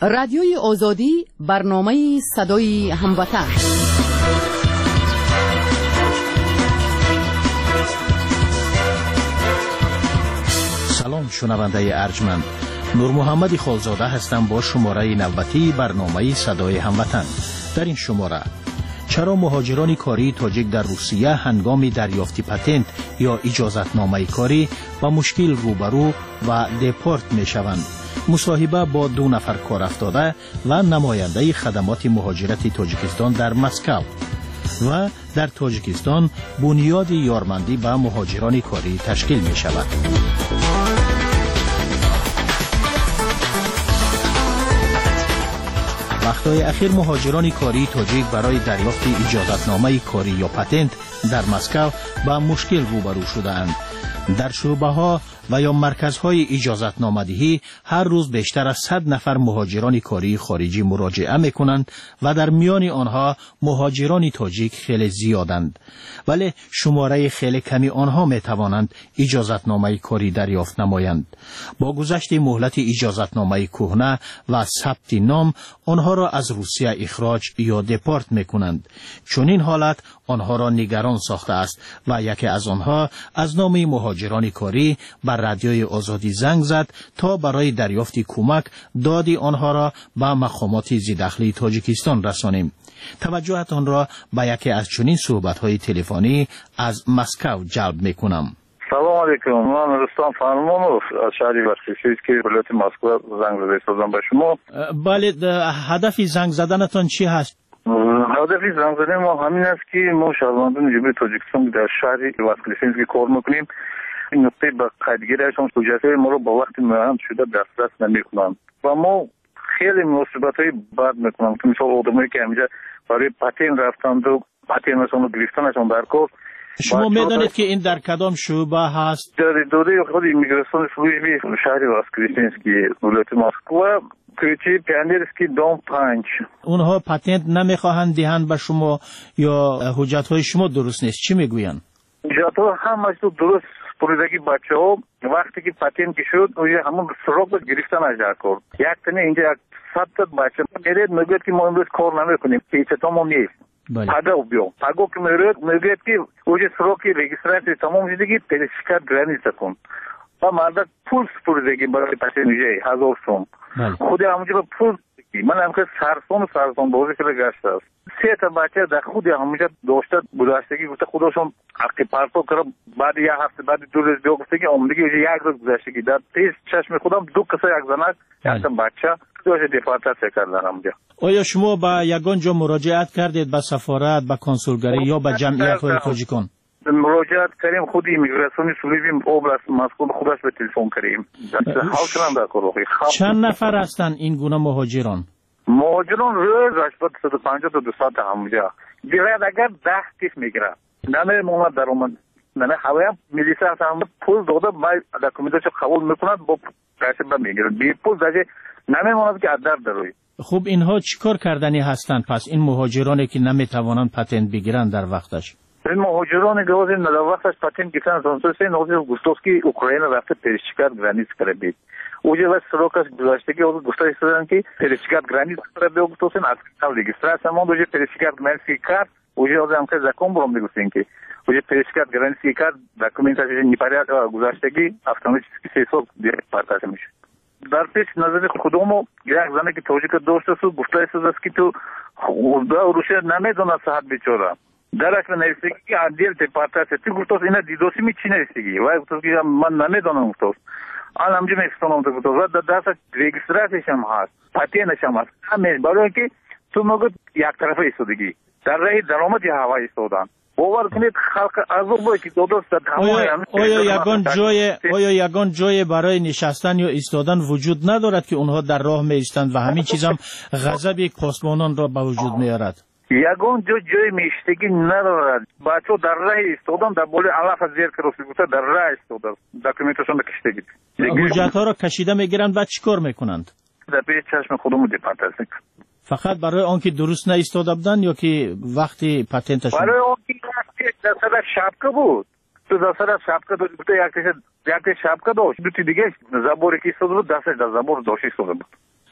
رادیوی آزادی برنامه صدای هموطن. سلام شنونده ارجمند، نور محمد خالزاده هستم با شماره نوبتی برنامه صدای هموطن. در این شماره چرا مهاجران کاری تاجیک در روسیه هنگام دریافت پتنت یا اجازتنامه کاری با مشکل روبرو و دپورت می شوند؟ مصاحبه با 2 نفر کار افتاده و نماینده خدمات مهاجرت تاجیکستان در مسکو. و در تاجیکستان بنیاد یارمندی با مهاجران کاری تشکیل می شود. وقتهای اخیر مهاجران کاری تاجیک برای دریافت اجازتنامه کاری یا پتنت در مسکو با مشکل روبرو شده‌اند. در شعبه‌ها و یا مرکزهای اجازتنامه‌دهی هر روز بیشتر از 100 نفر مهاجران کاری خارجی مراجعه می‌کنند و در میان آنها مهاجران تاجیک خیلی زیادند، ولی شماره خیلی کمی آنها می‌توانند اجازتنامه کاری دریافت نمایند. با گذشت مهلت اجازتنامه کهنه و ثبت نام آنها را از روسیه اخراج یا دپورت می‌کنند. چون این حالت آنها را نگران ساخته است و یکی از آنها از نام مهاجران کاری بر رادیوی آزادی زنگ زد تا برای دریافت کمک دادی آنها را به مقامات ذی‌دخلی تاجیکستان رسانیم. توجهتان را به یکی از چنین صحبت‌های تلفنی از مسکو جلب می‌کنم. سلام علیکم، من رستم فرمانوف از شهر وسکویس که ولایت مسکو زنگ زدم به شما. بله، هدف زنگ زدنتان چی هست؟ هدف زنگ زدن ما همین است که ما شهروندان جمهوری تاجیکستان در شهر وسکویس که کار می‌کنیم این نقطه به قیدگیریشان حجت‌های ما رو با وقت معین شده دسترس نمی‌کنند و ما خیلی مصیبت‌های بد می‌کنند که مثلا آدمایی که همینجا برای پتن رفتند و پتنشون رو گرفتنشون در کار. شما می‌دانید که این در کدام شعبه هست؟ در اداره خود ایمیگراسیون سلوژی شهر واسکویسینسکی ولایت مسکو کوچه پیانیرسکی دام 5. اونها پتنت نمی‌خواهند دهند به شما یا حجت‌های شما درست نیست؟ چی می‌گویند؟ حجت‌ها همش درست پروژه بچه‌ها وقتی که پتن که شد و همون سراغ گرفتنش در کار. یک تنه اینجا 100 تا بچه میره میگه که ما امروز کار نمی‌کنیم که تمام نیست. پاگو بیو پاگو که میگه که اوج سراغ رجیستراسی تمام شده که تلسکات گرانیت کن و مرد پول پروژه برای پتن میشه 1000 سوم. خود همونجا پول من هم که سرسون بازی که گشته است. 3 تا بچه در خود همونجا داشته گذشتگی گفته خودشون حقی پرتو کرد بعد یه هفته بعد 2 روز دیگه گفته که اومدگی یک روز گذشتگی در پیش چشم خودم 2 کسا یک زنک یک بچه داشته دیپارتاسیون کردن همونجا. آیا شما به یگان جا مراجعت کردید، به سفارت، به کنسولگری یا به جمعیت‌های تاجیکان؟ مراجعت کردیم، خود ایمیگراسیون سلوژی اوبلاست مسکو خودش به تلفن کردیم. چند نفر هستند این گونه مهاجران؟ مهاجران روز 150 تا 200 همونجا. دیگه اگر 10 تیف میگیره. نه محمد درآمد. نه هوایم میلیسا هم پول داده با دکومنتاشو قبول میکنند با پیسه به میگیره. بی پول دیگه نمیموند که ادر دروی. خب اینها چیکار کردنی هستند پس این مهاجرانی که نمیتوانند پتنت بگیرن در وقتش؟ این مهاجران گوزین در وقتش پتنت گرفتن زانسوسی نوزی گوستوفسکی اوکراین رفته پرشکات گرانیت کرده. اوجه و سروکاش گذاشتگی او گفته استادن که پرشکات گرانیت کرده گفتن از کال رجیستراسیون مون اوجه پرشکات گرانیت کرد اوجه از هم که زکون برام میگفتن که اوجه پرشکات گرانیت کرد دکومنتاسیون نیپاریا گذاشتگی автоматически سیسو دیپارتاژ میشه. در پیش نظر خودمو یک زنه که توجیه داشته سو گفته است که تو خدا روشه نمیدونه صحت بیچاره درک نوشته که عادل دیپارتاژ تو گفته اینا دیدوسی می چی نوشتگی و گفته که من نمیدونم گفته آن همجا میستونم تو گفته دست رجیستراسیش هم هست پتنش هم هست همه برای که تو مگه یک طرفه ایستادگی در راه درآمد هوا ایستادن باور کنید خلق عذاب که دو دوست آیا یگان جای برای نشستن یا ایستادن وجود ندارد که اونها در راه می ایستند و همین چیز هم غضب پاسبانان را به وجود میارد؟ یگان جای میشتگی ندارد. بچه در راه ایستادن در بولی علاف زیر کروسی گفته در راه ایستادن دکومنتشون کشیدگی. حجت ها را کشیده میگیرند بعد چیکار میکنند؟ در پیش چشم خودمون دیپارتاژ. فقط برای آنکه درست نایستاده بودن یا که وقتی پتنتشون؟ برای آنکه دست شبکه بود. تو دست شبکه داشت گفته یک شبکه داشت. دو دیگه زبوری که ایستاده بود دستش در زبور داشت ایستاده بود.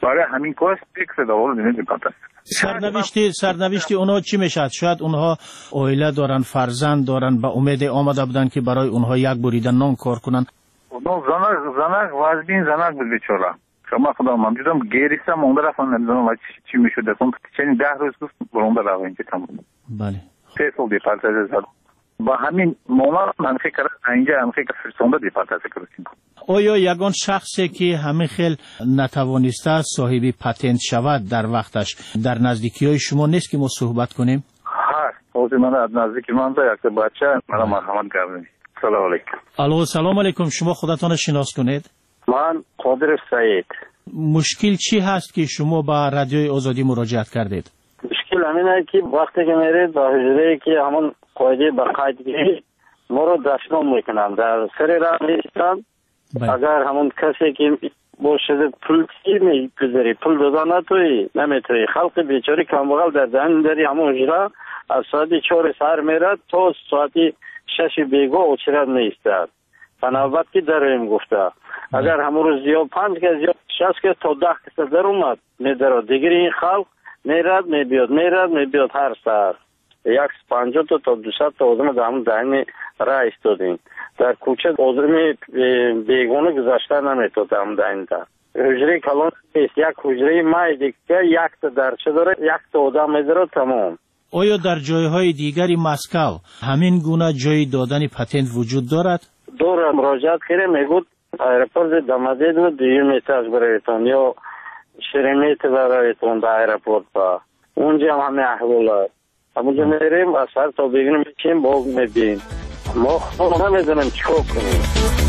برای همین کار فکر داور نمی‌کنه. سرنوشتی اونها چی میشد؟ شاید اونها عائله دارن، فرزند دارن، به امید آمده بودن که برای اونها یک بریده نان کار کنن. اونها زنک وزبین زنک بود بیچاره. شما خدا من دیدم گریستم اون رفتن نمیدونم چی میشد. چنین 10 روز گفت برام برای اینکه تمام. بله. فیصل دیپارتمنت زد. با همین مولا من فکر اینجا هم فکر فرستونده دیپارتمنت کردیم. آیا یگان شخصی که همین خیل نتوانسته صاحب پتنت شود در وقتش در نزدیکی‌های شما نیست که ما صحبت کنیم؟ هست. اوزی من از نزدیک من یک بچه مرا مرحمت کردن. سلام علیکم. الو سلام علیکم. شما خودتان شناس کنید؟ من قادر سعید. مشکل چی هست که شما با رادیوی آزادی مراجعت کردید؟ مشکل همینه که وقتی که میرید با حجره که همون قاعده برقاعدگی ما رو دشنام میکنن در سر راه میستن. اگر همون کسی که باشده پول چی میگذاری پول دادن نتوی نمیتوی خلق بیچاری کمبغل در دهن داری همون حجره از ساعت 4 سر میرد تا ساعت 6 بیگا اوچرد نیستد فنوبت که دریم گفته اگر همون روز یا 5 کس یا 6 کس تا 10 کس در اومد میدارد دیگر این خلق میرد میبیاد هر سر 150 تا 200 تا آدم در همون دهن راه ایستادیم در کوچه آدم بیگانه گذاشته نمیتود در همون دهن در حجره کلان نیست یک حجره مای دیگه یک تا درچه داره یک تا آدم میداره تمام. آیا در جایهای دیگری مسکو همین گونه جای دادن پتنت وجود دارد؟ داره مراجعت کرده میگود ایرپورت دمدید و دیگه میتاز برایتون یا شرمیت برایتون در ایرپورت با اونجا هم همه احوال همونجا میریم از سر تا بگیریم میکنیم باگ میبین ما خود نمیدونم چکو کنیم.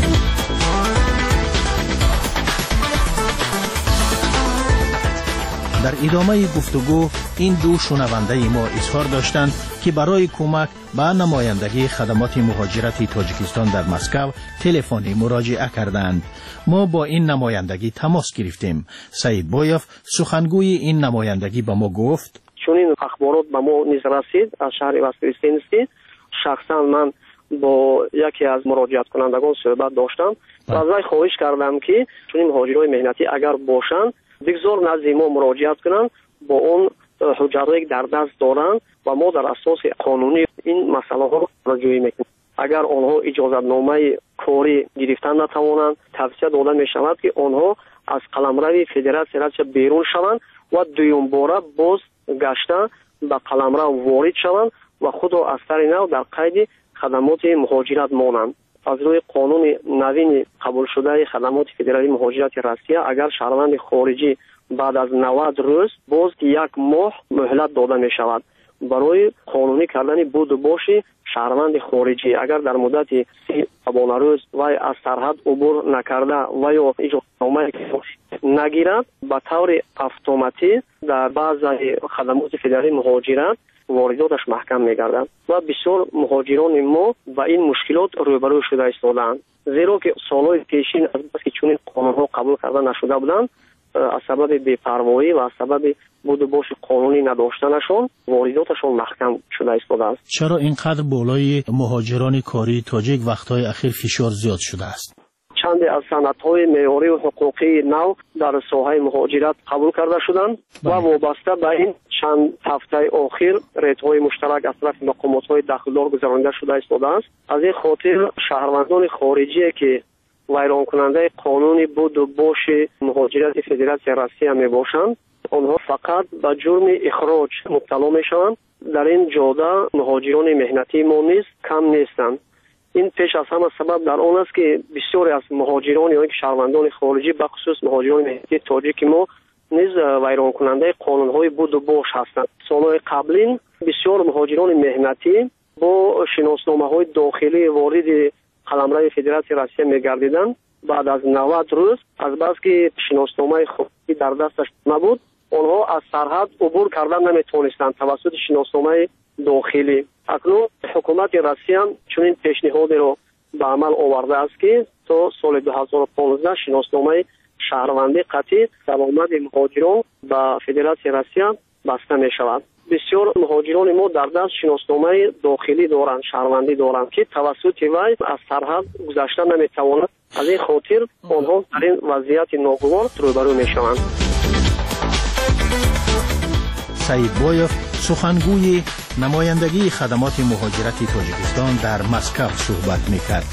در ادامه گفتگو این دو شنونده ما اظهار داشتند که برای کمک به نمایندگی خدمات مهاجرت تاجیکستان در مسکو تلفنی مراجعه کردند. ما با این نمایندگی تماس گرفتیم. سعید بایف سخنگوی این نمایندگی به ما گفت چون این اخبارات به ما نیز رسید از شهر وسکریستینسکی شخصا من با یکی از مراجعت کنندگان صحبت داشتم و از وی خواهش کردم که چون این مهاجرای مهنتی اگر باشند بگذار نزد ما مراجعت کنند با اون حجرایی در دست دارند و ما در اساس قانونی این مسئله ها را رجوعی میکنیم. اگر آنها اجازتنامه کاری گرفتن نتوانند توصیه داده می شود که آنها از قلمرو فدراسیون بیرون شوند و دوم باره باز گشته به قلمرو وارد شوند و خود را از سر نو در قید خدمات مهاجرت مانند. از روی قانون نوین قبول شده خدمات فدرالی مهاجرت روسیه اگر شهروند خارجی بعد از 90 روز باز یک ماه مهلت داده می شود برای قانونی کردن بود و باش شهروند خارجی اگر در مدت 30 روز وی از سرحد عبور نکرده و یا اجازه‌نامه نگیرد به طور اتوماتیک در بعضی خدمات فدرالی مهاجرت وارداتش محکم می‌گردد و بسیار مهاجران ما با این مشکلات روبرو شده ایستادند زیرا که سالهای پیشین از بس که چنین قانون‌ها قبول کرده نشده بودند از سبب بی‌پروایی و از سبب بود و باش قانونی نداشتنشان وارداتشان محکم شده ایستاده است. چرا اینقدر بالای مهاجران کاری تاجیک وقت‌های اخیر فشار زیاد شده است؟ چند از سندهای معیاری و حقوقی نو در ساحه مهاجرت قبول کرده شدند و وابسته به این چند هفته آخر ریت‌های مشترک از طرف مقامات‌های داخلدار گذرانده شده است. از این خاطر شهروندان خارجی که ویران کننده قانون بود و باش مهاجرت فدراسیون روسیه میباشند آنها فقط به جرم اخراج مبتلا میشوند. در این جاده مهاجران مهنتی ما نیز کم نیستند. این پیش از همه سبب در آن است که بسیاری از مهاجران یا شهروندان خارجی به خصوص مهاجران مهنتی تاجیک ما نیز ویران کننده قانون‌های بود و باش هستند. سالهای قبلین بسیار مهاجران مهنتی با شناسنامه‌های داخلی وارد قلمرو فدراسیون روسیه می‌گردیدند. بعد از 90 روز از بس که شناسنامه خودی در دستش نبود آنها از سرحد عبور کردن نمیتونستند توسط شناسنامه داخلی. اکنون حکومت روسیه چنین پیشنهادی را به عمل آورده است که تا سال 2015 شناسنامه شهروندی قطعی درآمد مهاجران به فدراسیون روسیه بسته می شود. بسیار مهاجران ما در دست شناسنامه داخلی دارند، شهروندی دارند که توسط وی از سرحد گذشته نمی توانند. از این خاطر آنها در این وضعیت ناگوار روبرو می شوند. سعید بویف سخنگوی نمایندگی خدمات مهاجرت تاجیکستان در مسکو صحبت می‌کرد.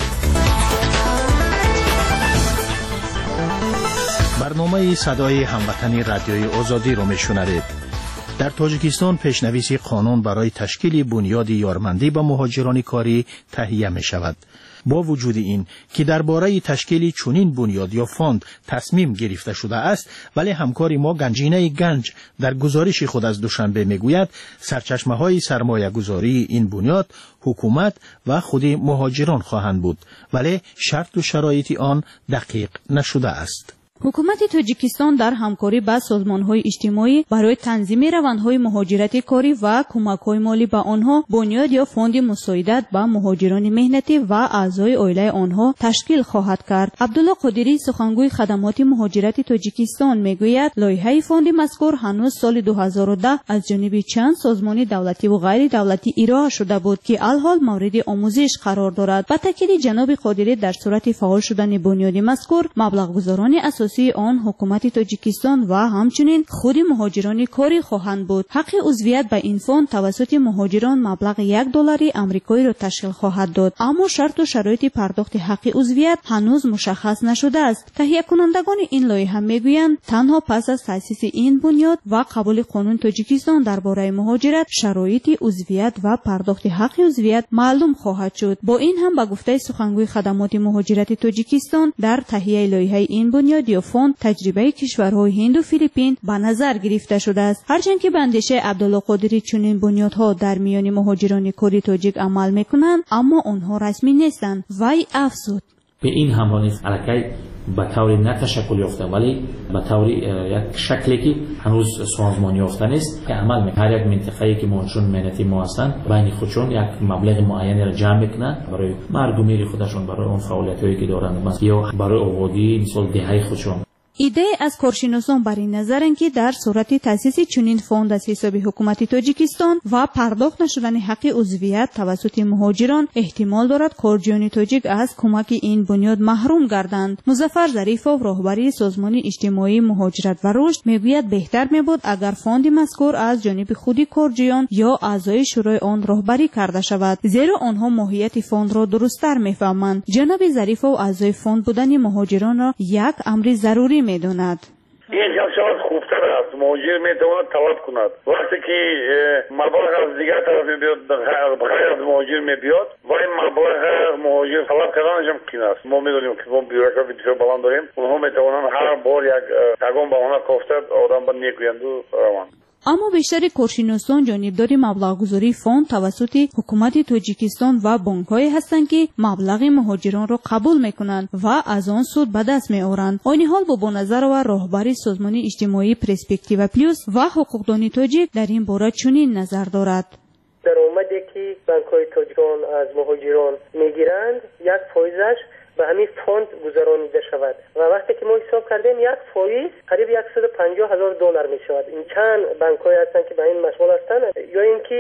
برنامه صدای هموطنی رادیوی آزادی رو میشنوید. در تاجیکستان پیشنویس قانون برای تشکیل بنیاد یارمندی با مهاجران کاری تهیه می شود. با وجود این که درباره تشکیل چنین بنیاد یا فاند تصمیم گرفته شده است، ولی همکاری ما گنجینه گنج در گزارش خود از دوشنبه میگوید سرچشمه های سرمایه گذاری این بنیاد حکومت و خود مهاجران خواهند بود، ولی شرط و شرایط آن دقیق نشده است. حکومت تاجیکستان در همکاری با سازمان‌های اجتماعی برای تنظیم روندهای مهاجرت کاری و کمک‌های مالی به آنها بنیاد یا فوند مساعدت به مهاجران مهنتی و اعضای عائله آنها تشکیل خواهد کرد. عبدالله قادری سخنگوی خدمات مهاجرت تاجیکستان میگوید لایحه فوند مذکور هنوز سال 2010 از جانب چند سازمان دولتی و غیر دولتی ارائه شده بود که الحال مورد آموزش قرار دارد. با تاکید جناب قادری در صورت فعال شدن بنیاد مذکور مبلغ گذاران اساسی آن حکومت تاجیکستان و همچنین خود مهاجران کاری خواهند بود. حق عضویت به این فوند توسط مهاجران مبلغ $1 آمریکایی را تشکیل خواهد داد، اما شرط و شرایط پرداخت حق عضویت هنوز مشخص نشده است. تهیه کنندگان این لایحه میگویند تنها پس از تأسیس این بنیاد و قبول قانون تاجیکستان درباره مهاجرت شرایط عضویت و پرداخت حق عضویت معلوم خواهد شد. با این هم به گفته سخنگوی خدمات مهاجرت تاجیکستان در تهیه لایحه این بنیاد فوند تجربه کشورهای هند و فیلیپین به نظر گرفته شده است. هرچند که به اندیشه عبدالله قادری چنین بنیادها در میان مهاجران کاری تاجیک عمل میکنند، اما آنها رسمی نیستند. وی افزود به این حمله نیست الکی به طور نه تشکل یافته ولی به طور یک شکلی که هنوز سازمان یافته نیست که عمل میکنه. هر یک منطقه‌ای که مهاجران مهنتی ما هستند بین خودشون یک مبلغ معینی را جمع میکنند برای مردمی خودشون، برای اون فعالیتایی که دارند یا برای آبادی مثل دهه خودشون. ایده از کارشناسان بر این نظرند که در صورت تأسیس چنین فوند از حساب حکومت تاجیکستان و پرداخت نشدن حق عضویت توسط مهاجران احتمال دارد کارجویان تاجیک از کمک این بنیاد محروم گردند. مظفر ظریفov راهبری سازمان اجتماعی مهاجرت و رشد میگوید بهتر میبود اگر فوند مذکور از جانب خود کارجویان یا اعضای شورای آن راهبری کرده شود، زیرا آنها ماهیت فوند را درست‌تر میفهمند. جناب ظریفov اعضای فوند بودن مهاجران را یک امر ضروری میداند. این شاید خوبتر است. مهاجر میتواند طلب کند وقتی که مبلغ از دیگر طرف میبیاد بخیر از مهاجر میبیاد و این مبلغ مهاجر طلب کردنش هم قین است. ما میدونیم که ما بیوروکراسی بسیار بلند داریم، اونها میتوانند هر بار یکم بهانه گفته آدم به نیکویند و روان. اما بیشتر کارشناسان جانبدار مبلغ‌گذاری فوند توسط حکومت تاجیکستان و بانک‌های هستند که مبلغ مهاجران را قبول می‌کنند و از آن سود به دست می‌آورند. این حال با نظر و راهبری سازمان اجتماعی پرسپکتیو پلوس و حقوقدان تاجیک در این باره چنین نظر دارد. درآمدی که بانک‌های تاجیکستان از مهاجران می‌گیرند یک فایزش به همین فوند گذرانیده شود و وقتی که ما حساب کردیم یک فایز قریب $150,000 می شود. این چند بانک‌های هستند که به این مشغول هستند یا اینکه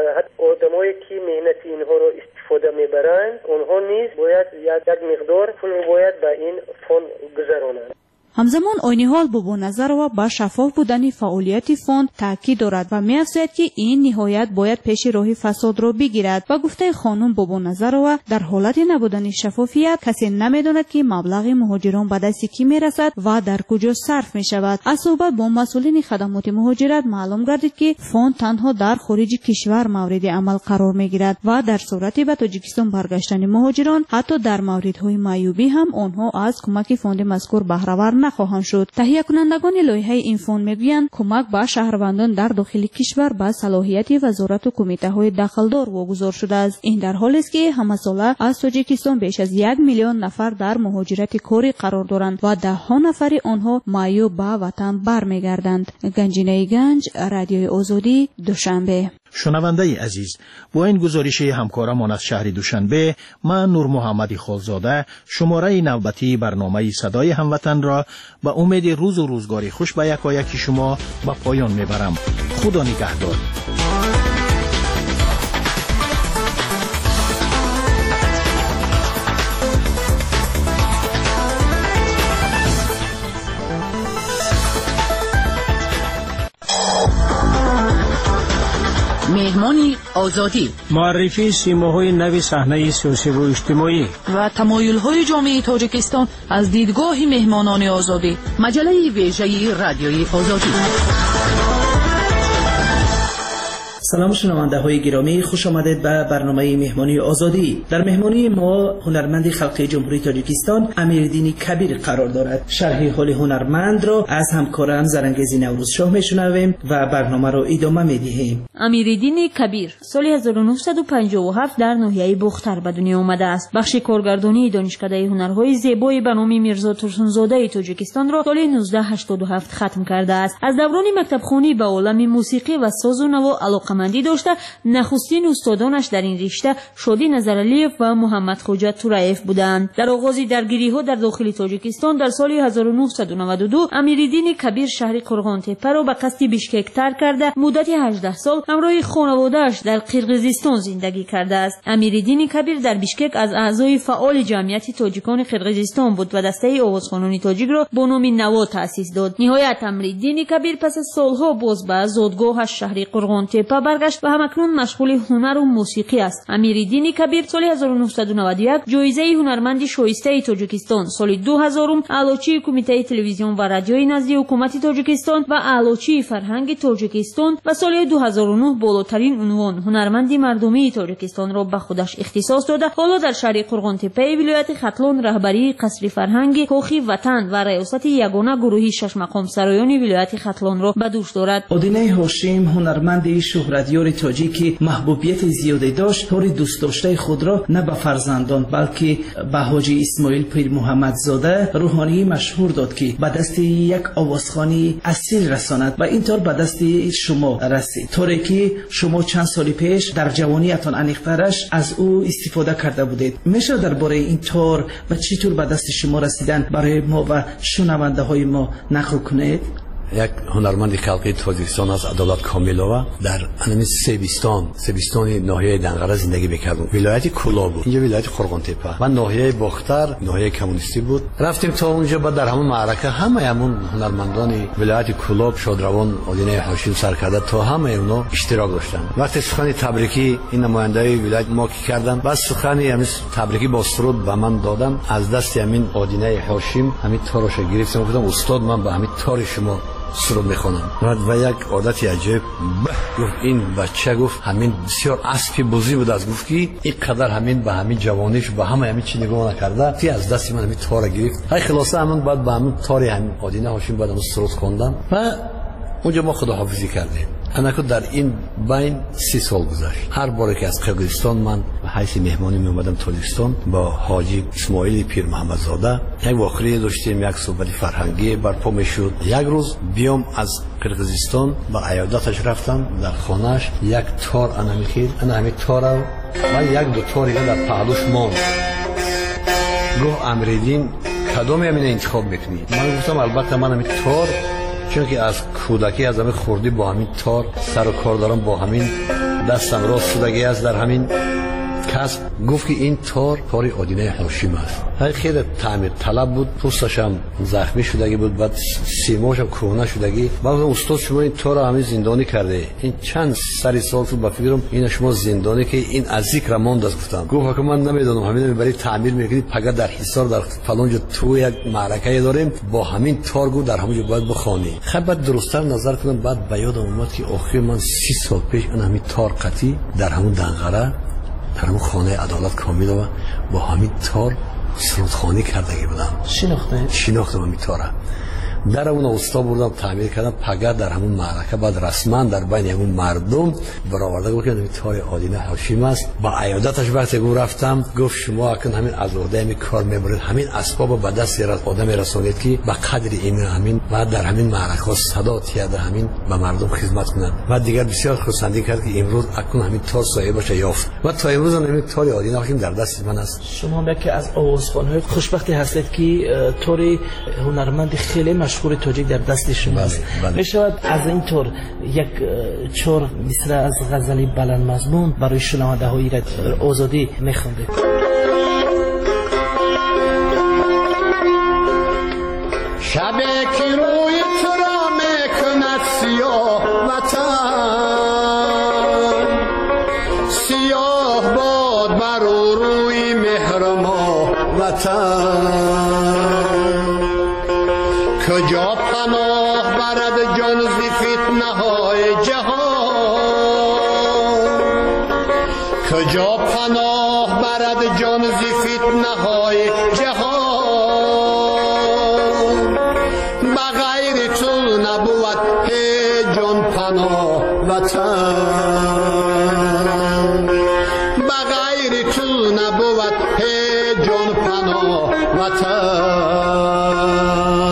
آدمایی که مهنت اینها رو استفاده میبرند اونها نیز باید یک مقدار پول باید به این فوند گذرانند. همزمان عین حال با نظر و با شفاف بودن فعالیت فوند تاکید دارد و می‌افزاید که این نهایت باید پیش راه فساد را بگیرد. و گفته خانم با نظر و در حالت نبودن شفافیت کسی نمی‌داند که مبلغ مهاجران به دست کی می‌رسد و در کجا صرف می‌شود. از صحبت با مسئولین خدمات مهاجرت معلوم گردید که فوند تنها در خارج کشور مورد عمل قرار می‌گیرد و در صورت به تاجیکستان برگشتن مهاجران حتی در موردهای معیوبی هم آنها از کمک فوند مذکور بهره‌ور نخواهند شد. تهیه کنندگان لایحه این فوند میگویند کمک به شهروندان در داخل کشور به صلاحیت وزارت و کمیته‌های دخلدار واگذار شده است. این در حالی است که همساله از تاجیکستان بیش از 1 میلیون نفر در مهاجرت کاری قرار دارند و 10 نفر آنها معیوب به وطن برمیگردند. گنجینه گنج، رادیوی آزادی، دوشنبه. شنونده عزیز، با این گزارش همکارمان از شهر دوشنبه، من نور محمدی خالزاده شماره نوبتی برنامه صدای هموطن را به امید روز و روزگاری خوش به یکایک شما به پایان میبرم. خدا نگهدار. مهمانی آزادی، معرفی سیماهای نو صحنه سیاسی و اجتماعی و تمایل‌های جامعه تاجیکستان از دیدگاه مهمانان آزادی. مجله ویژه رادیوی آزادی. سلام شنونده های گرامی، خوش آمدید به برنامه مهمانی آزادی. در مهمانی ما هنرمند خلقی جمهوری تاجیکستان امیرالدین کبیر قرار دارد. شرح حال هنرمند را از همکارم زرنگزی نوروزشاه میشنویم و برنامه را ادامه میدهیم. امیرالدین کبیر سال 1957 در ناحیه بختر به دنیا آمده است. بخش کارگردانی دانشکده هنرهای زیبای به نام میرزا ترسونزاده تاجیکستان را سال 1987 ختم کرده است. از دوران مکتبخوانی به عالم موسیقی و ساز و نوا علاقه‌مندی داشته. نخستین استادانش در این رشته شادی نظرعلیف و محمد خوجا تورایف بودند. در آغاز درگیری‌ها در داخل تاجیکستان در سال 1992 امیرالدین کبیر شهر قرغانتپه را به قصد بیشکک ترک کرده مدت 18 سال همراه خانواده‌اش در قرقیزستان زندگی کرده است. امیرالدین کبیر در بیشکک از اعضای فعال جمعیت تاجیکان قرقیزستان بود و دسته آوازخوانان تاجیک را با نام نوا تأسیس داد. نهایت امیرالدین کبیر پس از سالها باز به زادگاهش شهر قرغانتپه برگشت و همکنون مشغول هنر و موسیقی است. امیرالدین کبیر سال 1991 جایزه هنرمند شایسته تاجیکستان، سال 2000 اعلاچی کمیته تلویزیون و رادیوی نزد حکومت تاجیکستان و اعلاچی فرهنگ تاجیکستان و سال 2009 بالاترین عنوان هنرمند مردمی تاجیکستان را به خودش اختصاص داده. حالا در شهر قرغانتپه ولایت ختلان رهبری قصر فرهنگ کاخی وطن و ریاست یگانه گروهی شش مقام سرایان ولایت ختلان را به دوش دارد. آدینه هاشم هنرمند شهرتیار تاجیکی محبوبیت زیادی داشت. طور دوست داشته خود را نه به فرزندان بلکه به حاجی اسماعیل پیر محمد زاده روحانی مشهور داد که به دست یک آوازخوانی اصیل رساند و اینطور به دست شما رسید، طوری که شما چند سال پیش در جوانیتان انیقترش از او استفاده کرده بودید. میشه درباره این طور و چطور به دست شما رسیدن برای ما و شنونده های ما نقل کنید؟ یک هنرمند خلقی تاجیکستان از عدالت کاملووا در انمی سبیستان ناحیه دنقره زندگی میکردم. ولایت کولا بود، اینجا ولایت قرغانتپه و ناحیه بختر ناحیه کمونیستی بود. رفتیم تا اونجا بعد در همون معرکه همون هنرمندان ولایت کولا شادروان آدینه هاشم سرکرده تا همه اونا اشتراک داشتن. وقتی سخن تبریکی این نماینده ولایت ما کی کردم، بعد سخن همین تبریکی با سرود به من دادم. از دست همین آدینه هاشم همین تاراش گرفتم، گفتم استاد من به همین تار شما سرود میخونم. و یک عادتی عجیب گفت این بچه، گفت همین بسیار اسبی بزرگ بود، از گفت که این قدر همین به همین جوانیش به همین چی نگاه نکرده تی از دست من همین تار گرفت. های خلاصه همین بعد به همین تار همین آدینه هاشم بعد سرود خوندم و اونجا ما خداحافظی کردیم. انکو در این بین 30 سال گذشت. هر بار که از قرقیزستان من به حیث مهمانی می اومدم تاجیکستان با حاجی اسماعیل پیر محمد زاده یک واقعه داشتیم، یک صحبت فرهنگی برپا میشد. یک روز بیام از قرقیزستان با عیادتش رفتم در خانهش، یک تار انا میخید، انا همین تار و یک دو تاری در پهلوش ماند. گفت امیرالدین کدومی همین انتخاب میکنی؟ من گفتم البته من همین تار، چون که از کودکی از همین خوردی با همین تار سر و کار دارم، با همین دستم راست شدگی است در همین کسب. گفت که این تار آدینه هاشم است. خیلی تعمیر طلب بود، پوستش هم زخمی شدگی بود، بعد سیماش هم کهنه شدگی. بعد استاد شما این تار همین زندانی کرده، این چند سری سال تو با فکرم این شما زندانی که این از ذکر ماند است. گفتم گفت که من نمیدونم همین برای تعمیر میکنید فقط در حصار در فلان تو یک معرکه داریم با همین تار گفت در همونجا باید بخوانی. خب بعد درست‌تر نظر کردم، بعد به یادم اومد که آخر من 30 سال پیش اون همین تار قطی در همون دنقره در همون خانه عدالت کاملووا با همین تار سرودخوانی کردگی بودم. شناختم همین تاره. در اون استاد بردم تعمیر کردم فقط در همون معرکه. بعد رسما در بین همون مردم برآورده گفت که تار آدینه هاشم است. با عیادتش وقتی رفتم گفت شما اکنون همین از عهده همین کار میبرید، همین اسباب به دست آدم رسانید که به قدر این همین و در همین معرکه صدا تیاد همین به مردم خدمت کنند. و دیگر بسیار خرسندی کرد که امروز اکنون همین تار صاحبش یافت و تا امروز همین تار آدینه هاشم در دست من است. شما یکی از آوازخوان‌های خوشبختی هستید که تار هنرمند خیلی مشهور تاجیک در دست شما است. می شود از این طور یک چور مثل از غزلی بلند مضمون برای شنونده های آزادی میخوندید؟ شبه که روی تو را میکند سیاه وطن، وطن کجا پناه برد جان ز فتنه های جهان کجا پناه برد جان ز فتنه های جهان بغیر تو نبود جان پناه وطن بغیر تو نبود جان پناه وطن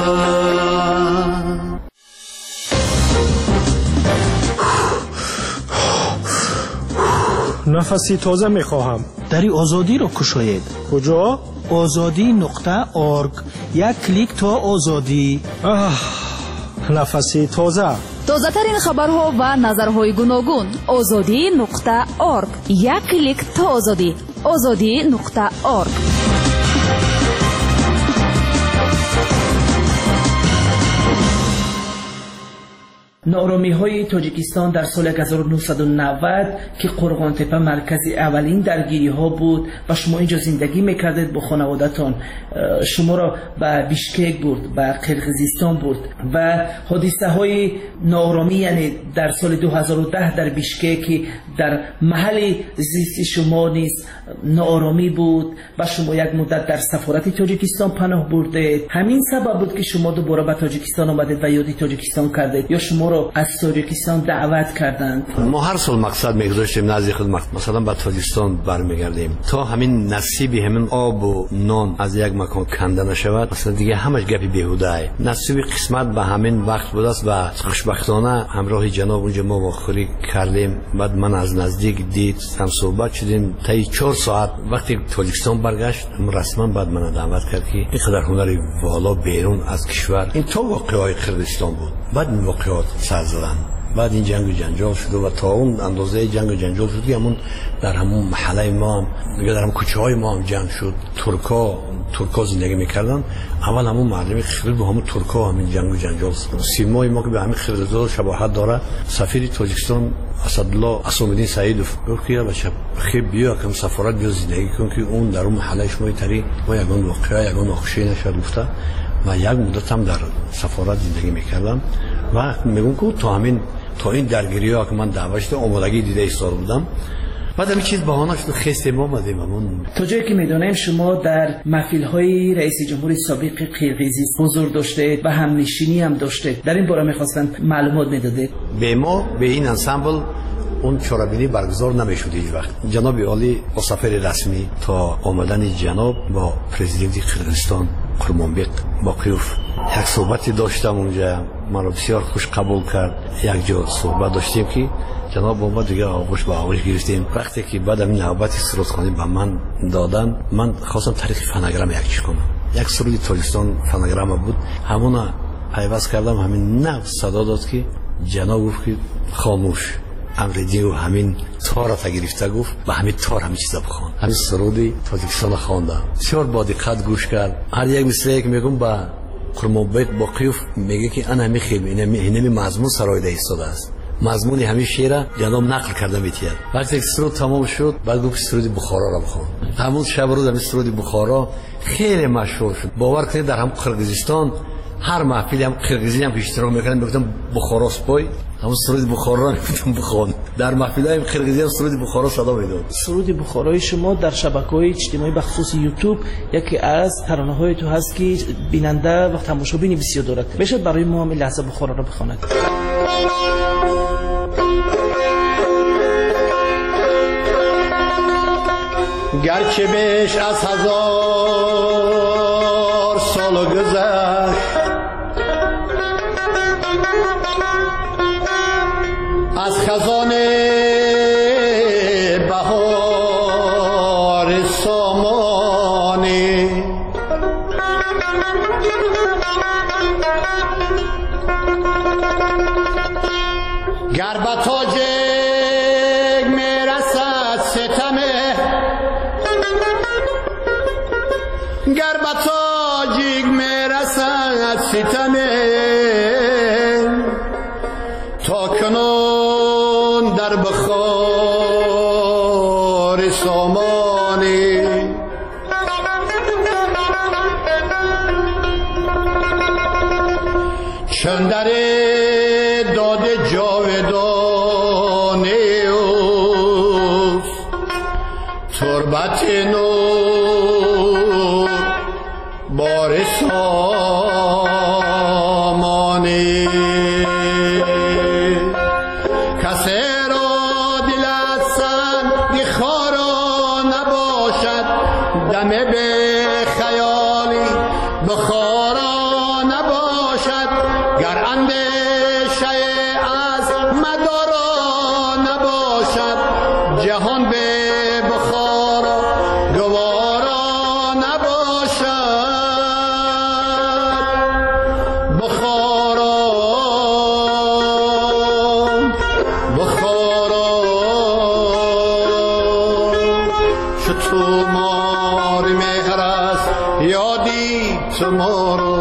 نفسی تازه میخواهم. دری آزادی رو کشاید. کجا؟ azadi.org. یک کلیک تا آزادی. نفسی تازه. تازه ترین خبرها و نظرهای گوناگون. azadi.org. یک کلیک تا آزادی. azadi.org. نارامی‌های تاجیکستان در سال 1990 که قرغان تپه مرکز اولین درگیری‌ها بود و شما اینجا زندگی می‌کردید با خانواده‌تان، شما را به بیشکک برد، به قرقیزستان برد و حادثه‌های نارامی، یعنی در سال 2010 در بیشکک در محل زیست شما نیز نارامی بود و شما یک مدت در سفارت تاجیکستان پناه بردید. همین سبب بود که شما دوباره به تاجیکستان آمدید و یادی تاجیکستان کردید یا شما را از تاجیکستان دعوت کردند؟ ما هر سال مقصد میگذاشتیم نزد خدمت، مثلا به تاجیکستان برمیگردیم تا همین نصیبی همین آب و نان از یک مکان کنده نشود، مثلا دیگه همش گپی بیهوده. نصیب قسمت به همین وقت بود است و خوشبختانه همراه جناب اونجا ما واخوری کردیم. بعد من از نزدیک دید، هم صحبت شدیم تا 4 ساعت. وقتی تاجیکستان برگشت رسما بعد من دعوت کرد که اینقدر هنری والا بیرون از کشور، این تا واقعای کردستان بود. بعد این واقعات سر زدن، بعد این جنگ و جنجال شد و تا اون اندازه جنگ و جنجال شد که همون در همون محله ما هم دیگه در همون کوچه های ما هم جنگ شد. ترکا زندگی میکردن. اول همون مردم خرد و همون ترکا همین جنگ و جنجال شد. سیمای ما که به همین خردزاد شباهت داره. سفیر تاجیکستان اسدالله اسامالدین سعیدوف گفت که بچه خیلی بیا که سفارت بیا زندگی کن که اون در اون محله شما تری ما یگان واقعه یگان ناخوشی نشد گفته. و یک مدت هم در سفارت زندگی میکردم و میگم که تا این درگیری ها که من دعوت شده آمادگی دیده ایستاده بودم. بعد همین چیز بهانه شد خسته ما آمدیم. تا جایی که میدونیم شما در محفل های رئیس جمهور سابق قرقیزستان حضور داشته و همنشینی هم داشته. در این باره میخواستن معلومات میدادید؟ به ما به این انسامبل اون چرابینی برگزار نمیشد هیچ وقت. جناب عالی با سفر رسمی تا آمدن جناب با پرزیدنت قرقیزستان قرمانبق باقیوف یک صحبتی داشتم اونجا. من رو بسیار خوش قبول کرد. یک جا صحبت داشتیم که جناب اومد دیگه آغوش به آغوش گرفتیم. وقتی که بعد این نوبت سرودخوانی به من دادن، من خواستم طریق فناگرام یکیش کنم. یک سرود تاجیکستان فناگرام بود، همون پیوست کردم. همین نو صدا داد که جناب گفت که خاموش امریدی و همین تار را گرفته گفت به همین تار همین چیزا بخوان. همین سرودی تاجیکستان خوانده. بسیار با دقت گوش کرد. هر یک مثلی که میگم با قرمانبق باقیوف میگه که انا میخیم اینمی مضمون سرایده ایستاده است. مضمون همین شعر جناب نقل کرده میتید. وقتی سرود تمام شد بعد گفت سرود بخارا را بخوان. همون شب روز همین سرود بخارا خیلی مشهور شد. باور کنید در هم قرقیزستان هر محفلی هم قرقیزی هم اشتراک میکنن میگفتن بخارا سپای، همون سرود بخارا را میگفتن بخوان. در محفلای قرقیزی هم سرود بخارا صدا میداد. سرود بخارای شما در شبکه‌های اجتماعی بخصوص یوتیوب یکی از ترانه‌های تو هست که بیننده و تماشابین بسیار دارد. میشه برای ما هم لحظه بخارا را بخواند؟ گرچه بیش از 1000 سال گذشت از خزان بهار سامانی گر به تاج میرسد ستمه، گر به تاجیک میرسد ستمه، تا کنون در بخار سامانی خط نور بار سامانه کسی را دلت سنگ خارا نباشد دم به خیالی بخارا نباشد گر اندیشه از مدارا نباشد جهان به بخارا گوارا نباشد بخارا بخارا شو تو مار مهر است یادی تو مارو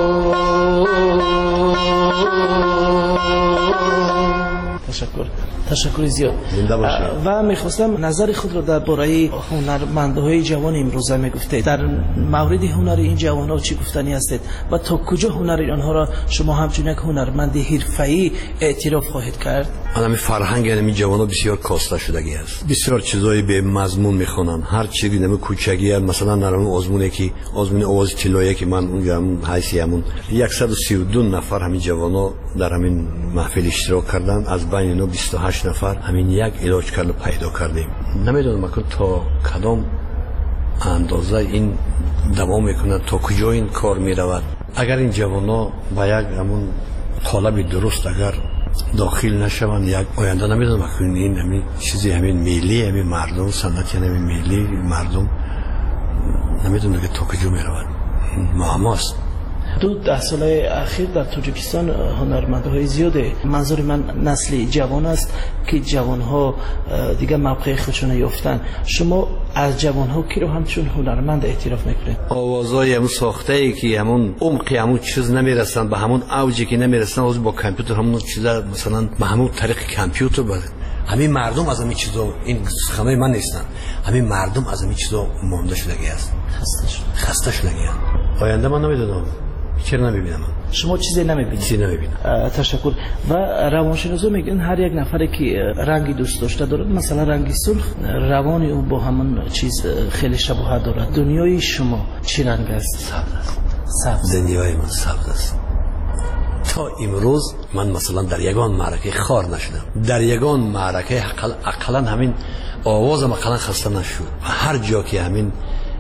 تشکر زیاد و میخواستم نظر خود را درباره هنرمندهای جوان امروزه میگفته در مورد هنر این جوانها چی گفتنی هستید و تا کجا هنر آنها را شما همچون یک هنرمند حرفه‌ای اعتراف خواهید کرد؟ همین فرهنگ این جوانها بسیار کاسته شدگی است، بسیار چیزای به مضمون میخونن، هر چیزی نمی کوچگی است. مثلا نرم آزمونه که آزمون آواز طلایی که من اونجا حیثیتمون 132 نفر همین جوانها در همین محفل اشتراک کردن، از بین اینا 28 نفر همین یک علاج کرده پیدا کردیم. نمیدونم که تا کدام اندازه این دوام میکنه، تا کجا این کار میرود. اگر این جوانا با یک همون طالب درست اگر داخل نشوند، یک آینده نمیدونم که این همین چیزی همین ملی همین مردم سنتی همین ملی مردم نمیدونم که تا کجا میرود. معماست. 10 سال اخیر در تاجیکستان هنرمندهای زیاده، منظور من نسل جوان است که جوانها دیگه موقع خودشون یافتن. شما از جوانها کی رو همچون هنرمند اعتراف میکنید؟ آوازای همون ساخته ای که همون عمق همون چیز نمیرسن، به همون اوجی که نمیرسن، از با کامپیوتر همون چیزا مثلا به همون طریق کامپیوتر بده. همین مردم از همین چیزا، این سخنای من نیستن، همین مردم از همین چیزا مونده شدگی است، خسته شدگی. آینده من نمیدونم، چرا نمیبینم. شما چیزی نمیبینید؟ چیزی نمیبینم. تشکر. و روانشناسا میگن هر یک نفری که رنگی دوست داشته دارد، مثلا رنگی سرخ، روانی اون با همون چیز خیلی شباهت دارد. دنیای شما چی رنگ است؟ سبز است. سبز. دنیای من سبز است. تا امروز من مثلا در یگان معرکه خار نشدم، در یگان معرکه اقلا همین آوازم اقلا خسته نشد. هر جا که همین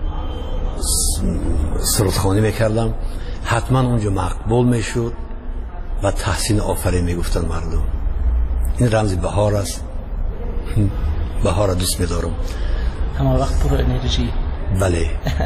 سرودخوانی میکردم حتما اونجا مقبول میشد و تحسین آفرین میگفتن مردم. این رمز بهار است، بهار دوست میدارم. همه وقت پر انرژی. بله.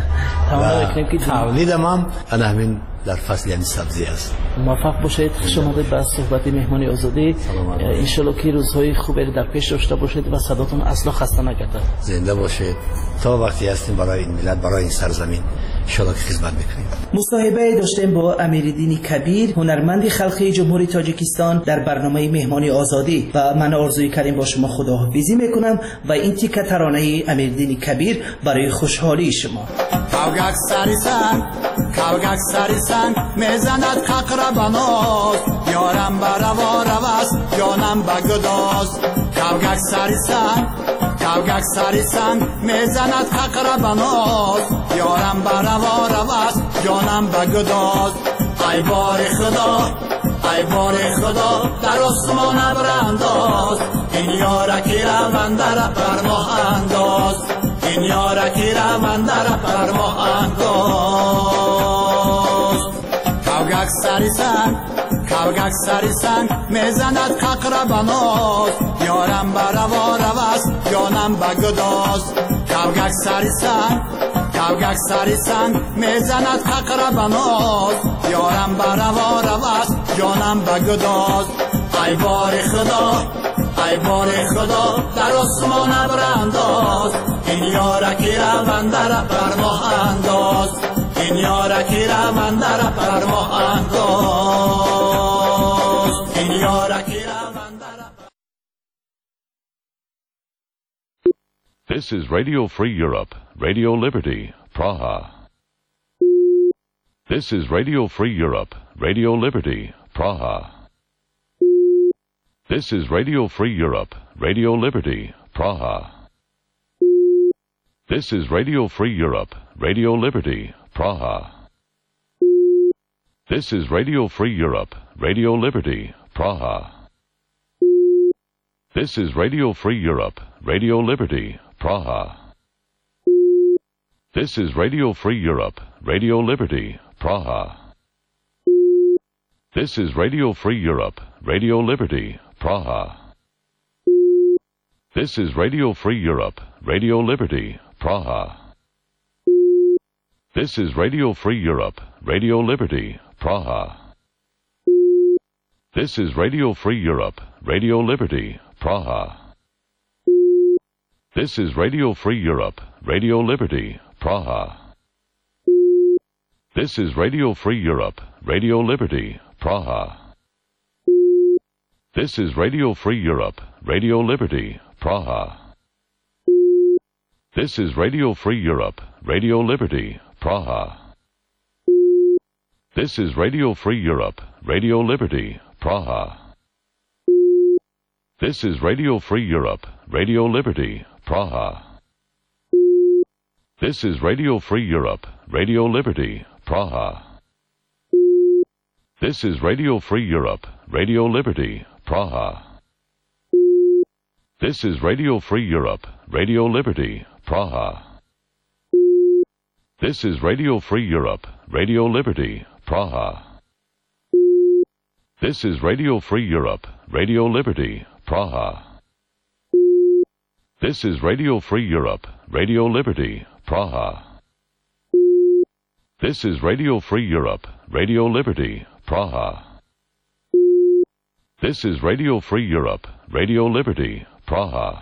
تولیدم هم انا همین در فصل یعنی سبزی است. موفق باشید. خوش آمدید به صحبت مهمانی آزادی. انشالله که روزهای خوبی در پیش داشته باشید و صداتون اصلا خسته نگردد. زنده باشید. تا وقتی هستیم برای این ملت، برای این سرزمین انشالله که خدمت میکنیم. مصاحبه داشتیم با امیرالدین کبیر، هنرمند خلقی جمهوری تاجیکستان در برنامه مهمانی آزادی. و من آرزوی کردیم با شما خداحافظی میکنم و این تیکه ترانه امیرالدین کبیر برای خوشحالی شما. کاوگک سری سنگ میزند ققر بناز، یارم بروا روست جانم بگداز. کاوگک سری سنگ میزند ققر بناز، یارم بروا روست جانم بگداز. ای بار خدا در آسمان برانداز، این یارکی را من در پرما انداز، این یارکی را من در پرما انداز. کاوگک سری سنگ میزند ققر بناز، یارم بروا روست جانم بگداز. کاوگک سری سنگ میزند ققر بناز، یارم بروا روست جانم بگداز. ای بار خدا در آسمان برانداز، این یارکی را من در پرما انداز، این یارکی را من در پرما انداز، این یارکی را من در. This is Radio Free Europe, Radio Liberty, Praha. This is Radio Free Europe, Radio Liberty, Praha. This is Radio Free Europe, Radio Liberty, Praha. This is Radio Free Europe, Radio Liberty, Praha. This is Radio Free Europe, Radio Liberty, Praha. This is Radio Free Europe, Radio Liberty, Praha. This is Radio Free Europe, Radio Liberty, Praha. This is Radio Free Europe, Radio Liberty, Praha. This is Radio Free Europe, Radio Liberty, Praha. This is Radio Free Europe, Radio Liberty, Praha. This is Radio Free Europe, Radio Liberty, Praha. This is Radio Free Europe, Radio Liberty, Praha. This is Radio Free Europe, Radio Liberty, Praha. This is Radio Free Europe, Radio Liberty, Praha. This is Radio Free Europe, Radio Liberty, Praha. This is Radio Free Europe, Radio Liberty, Praha. This is Radio Free Europe, Radio Liberty, Praha. This is Radio Free Europe, Radio Liberty, Praha. This is Radio Free Europe, Radio Liberty, Praha. This is Radio Free Europe, Radio Liberty, Praha. This is Radio Free Europe, Radio Liberty, Praha. This is Radio Free Europe, Radio Liberty, Praha. This is Radio Free Europe, Radio Liberty, Praha. This is Radio Free Europe, Radio Liberty, Praha. This is Radio Free Europe, Radio Liberty, Praha.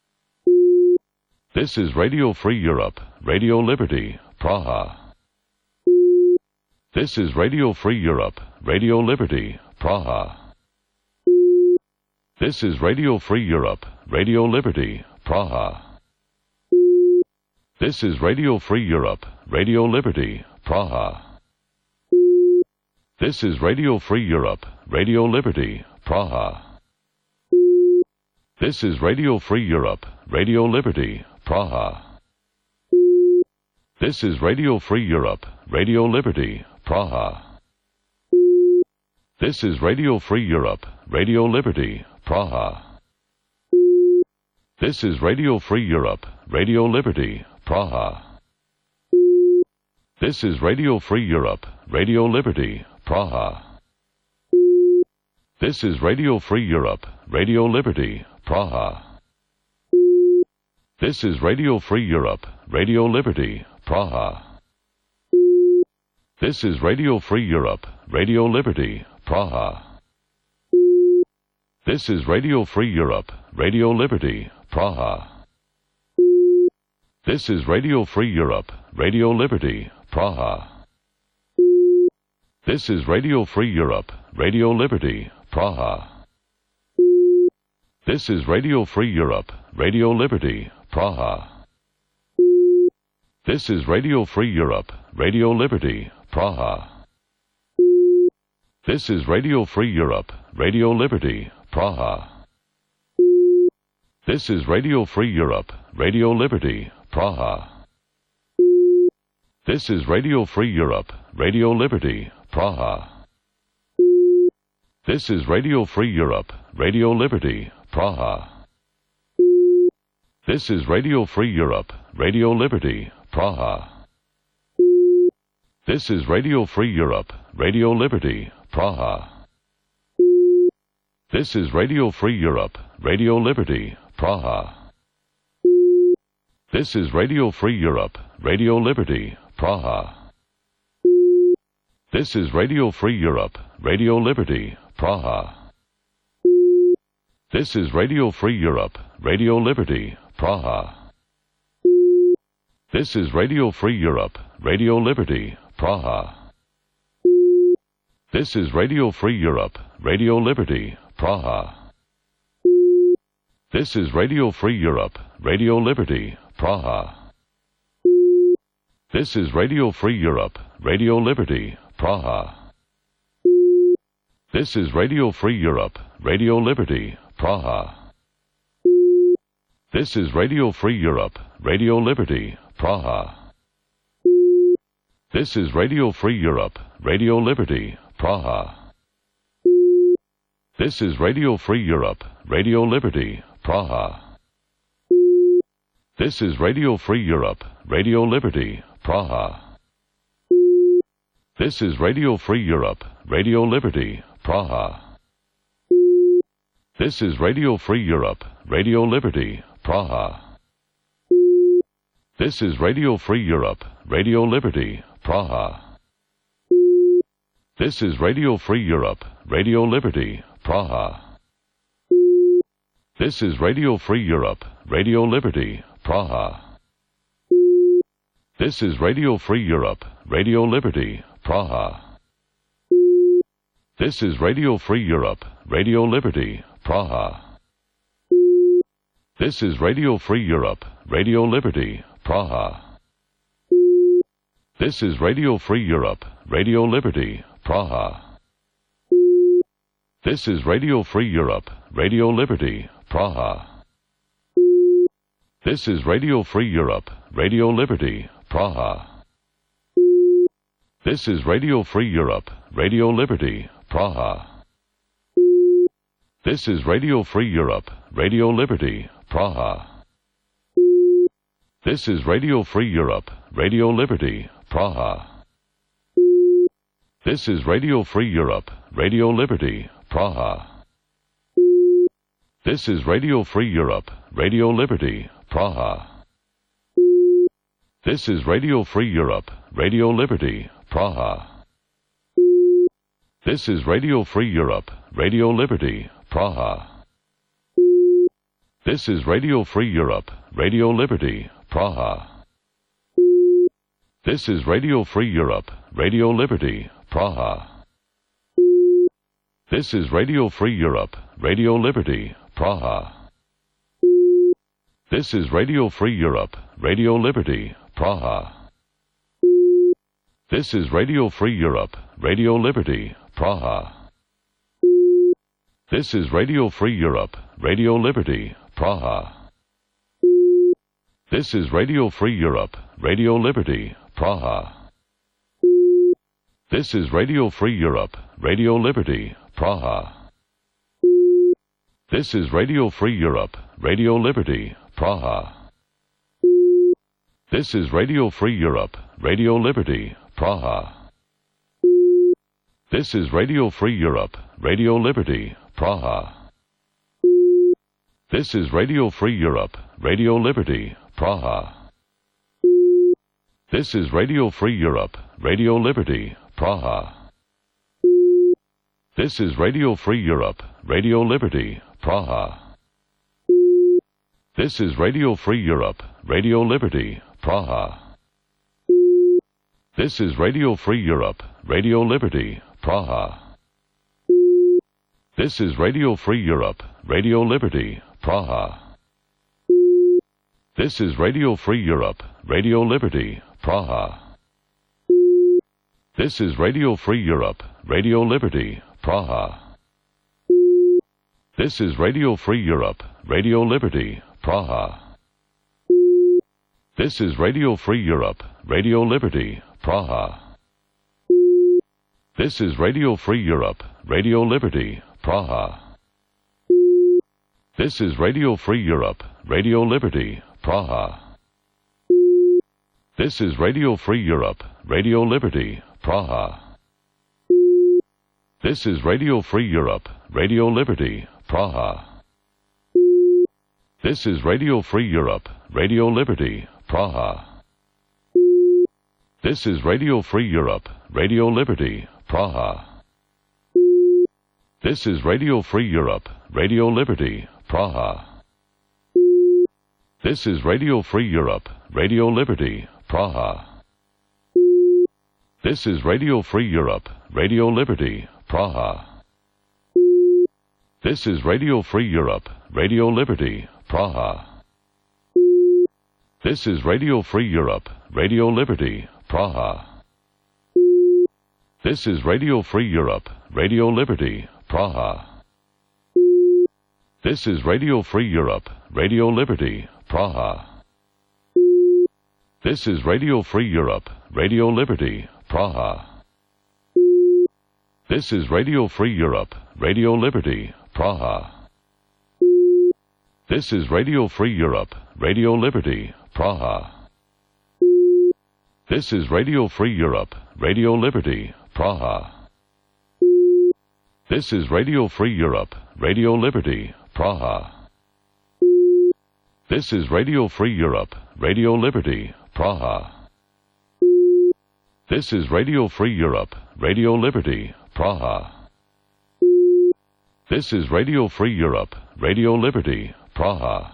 This is Radio Free Europe, Radio Liberty, Praha. This is Radio Free Europe, Radio Liberty, Praha. This is Radio Free Europe, Radio Liberty, Praha. This is Radio Free Europe, Radio Liberty, Praha. This is Radio Free Europe, Radio Liberty, Praha. This is Radio Free Europe, Radio Liberty, Praha. This is Radio Free Europe, Radio Liberty, Praha. This is Radio Free Europe, Radio Liberty, Praha. This is Radio Free Europe, Radio Liberty, Praha. This is Radio Free Europe, Radio Liberty, Praha. This is Radio Free Europe, Radio Liberty, Praha. This is Radio Free Europe, Radio Liberty, Praha. This is Radio Free Europe, Radio Liberty, Praha. This is Radio Free Europe, Radio Liberty, Praha. This is Radio Free Europe, Radio Liberty, Praha. This is Radio Free Europe, Radio Liberty, Praha. This is Radio Free Europe, Radio Liberty, Praha. This is Radio Free Europe, Radio Liberty, Praha. This is Radio Free Europe, Radio Liberty, Praha. This is Radio Free Europe, Radio Liberty, Praha. This is Radio Free Europe, Radio Liberty, Praha. This is Radio Free Europe, Radio Liberty, Praha. This is Radio Free Europe, Radio Liberty, Praha. This is Radio Free Europe, Radio Liberty, Praha. This is Radio Free Europe, Radio Liberty, Praha. This is Radio Free Europe, Radio Liberty, Praha. This is Radio Free Europe, Radio Liberty, Praha. This is Radio Free Europe, Radio Liberty, Praha. This is Radio Free Europe, Radio Liberty, Praha. This is Radio Free Europe, Radio Liberty, Praha. This is Radio Free Europe, Radio Liberty, Praha. This is Radio Free Europe, Radio Liberty, Praha. This is Radio Free Europe, Radio Liberty, Praha. This is Radio Free Europe, Radio Liberty, Praha. This is Radio Free Europe, Radio Liberty, Praha. This is Radio Free Europe, Radio Liberty, Praha. This is Radio Free Europe, Radio Liberty, Praha. This is Radio Free Europe, Radio Liberty, Praha. This is Radio Free Europe, Radio Liberty, Praha. This is Radio Free Europe, Radio Liberty, Praha. This is Radio Free Europe, Radio Liberty, Praha. This is Radio Free Europe, Radio Liberty, Praha. This is Radio Free Europe, Radio Liberty, Praha. This is Radio Free Europe, Radio Liberty, Praha. This is Radio Free Europe, Radio Liberty, Praha. This is Radio Free Europe, Radio Liberty, Praha. This is Radio Free Europe, Radio Liberty, Praha. This is Radio Free Europe, Radio Liberty, Praha. This is Radio Free Europe, Radio Liberty, Praha. This is Radio Free Europe, Radio Liberty, Praha. This is Radio Free Europe, Radio Liberty, Praha. This is Radio Free Europe, Radio Liberty, Praha. This is Radio Free Europe, Radio Liberty, Praha. This is Radio Free Europe, Radio Liberty, Praha. This is Radio Free Europe, Radio Liberty, Praha. This is Radio Free Europe, Radio Liberty, Praha. This is Radio Free Europe, Radio Liberty, Praha. This is Radio Free Europe, Radio Liberty, Praha. This is Radio Free Europe, Radio Liberty, Praha. This is Radio Free Europe, Radio Liberty, Praha. This is Radio Free Europe, Radio Liberty, Praha. This is Radio Free Europe, Radio Liberty, Praha. This is Radio Free Europe, Radio Liberty, Praha. This is Radio Free Europe, Radio Liberty, Praha. This is Radio Free Europe, Radio Liberty, Praha. This is Radio Free Europe, Radio Liberty, Praha. This is Radio Free Europe, Radio Liberty, Praha. This is Radio Free Europe, Radio Liberty, Praha. This is Radio Free Europe, Radio Liberty, Praha. This is Radio Free Europe, Radio Liberty, Praha. This is Radio Free Europe, Radio Liberty, Praha. This is Radio Free Europe, Radio Liberty, Praha. This is Radio Free Europe, Radio Liberty, Praha. This is Radio Free Europe, Radio Liberty, Praha. This is Radio Free Europe, Radio Liberty, Praha. This is Radio Free Europe, Radio Liberty, Praha. This is Radio Free Europe, Radio Liberty, Praha. This is Radio Free Europe, Radio Liberty, Praha. This is Radio Free Europe, Radio Liberty, Praha. This is Radio Free Europe, Radio Liberty, Praha. This is Radio Free Europe, Radio Liberty, Praha. This is Radio Free Europe, Radio Liberty, Praha. This is Radio Free Europe, Radio Liberty, Praha. This is Radio Free Europe, Radio Liberty, Praha. This is Radio Free Europe, Radio Liberty, Praha. This is Radio Free Europe, Radio Liberty, Praha. This is Radio Free Europe, Radio Liberty, Praha. This is Radio Free Europe, Radio Liberty, Praha. This is Radio Free Europe, Radio Liberty, Praha. This is Radio Free Europe, Radio Liberty, Praha. This is Radio Free Europe, Radio Liberty, Praha. This is Radio Free Europe, Radio Liberty, Praha. This is Radio Free Europe, Radio Liberty, Praha. This is Radio Free Europe, Radio Liberty, Praha. This is Radio Free Europe, Radio Liberty, Praha. This is Radio Free Europe, Radio Liberty, Praha. This is Radio Free Europe, Radio Liberty, Praha.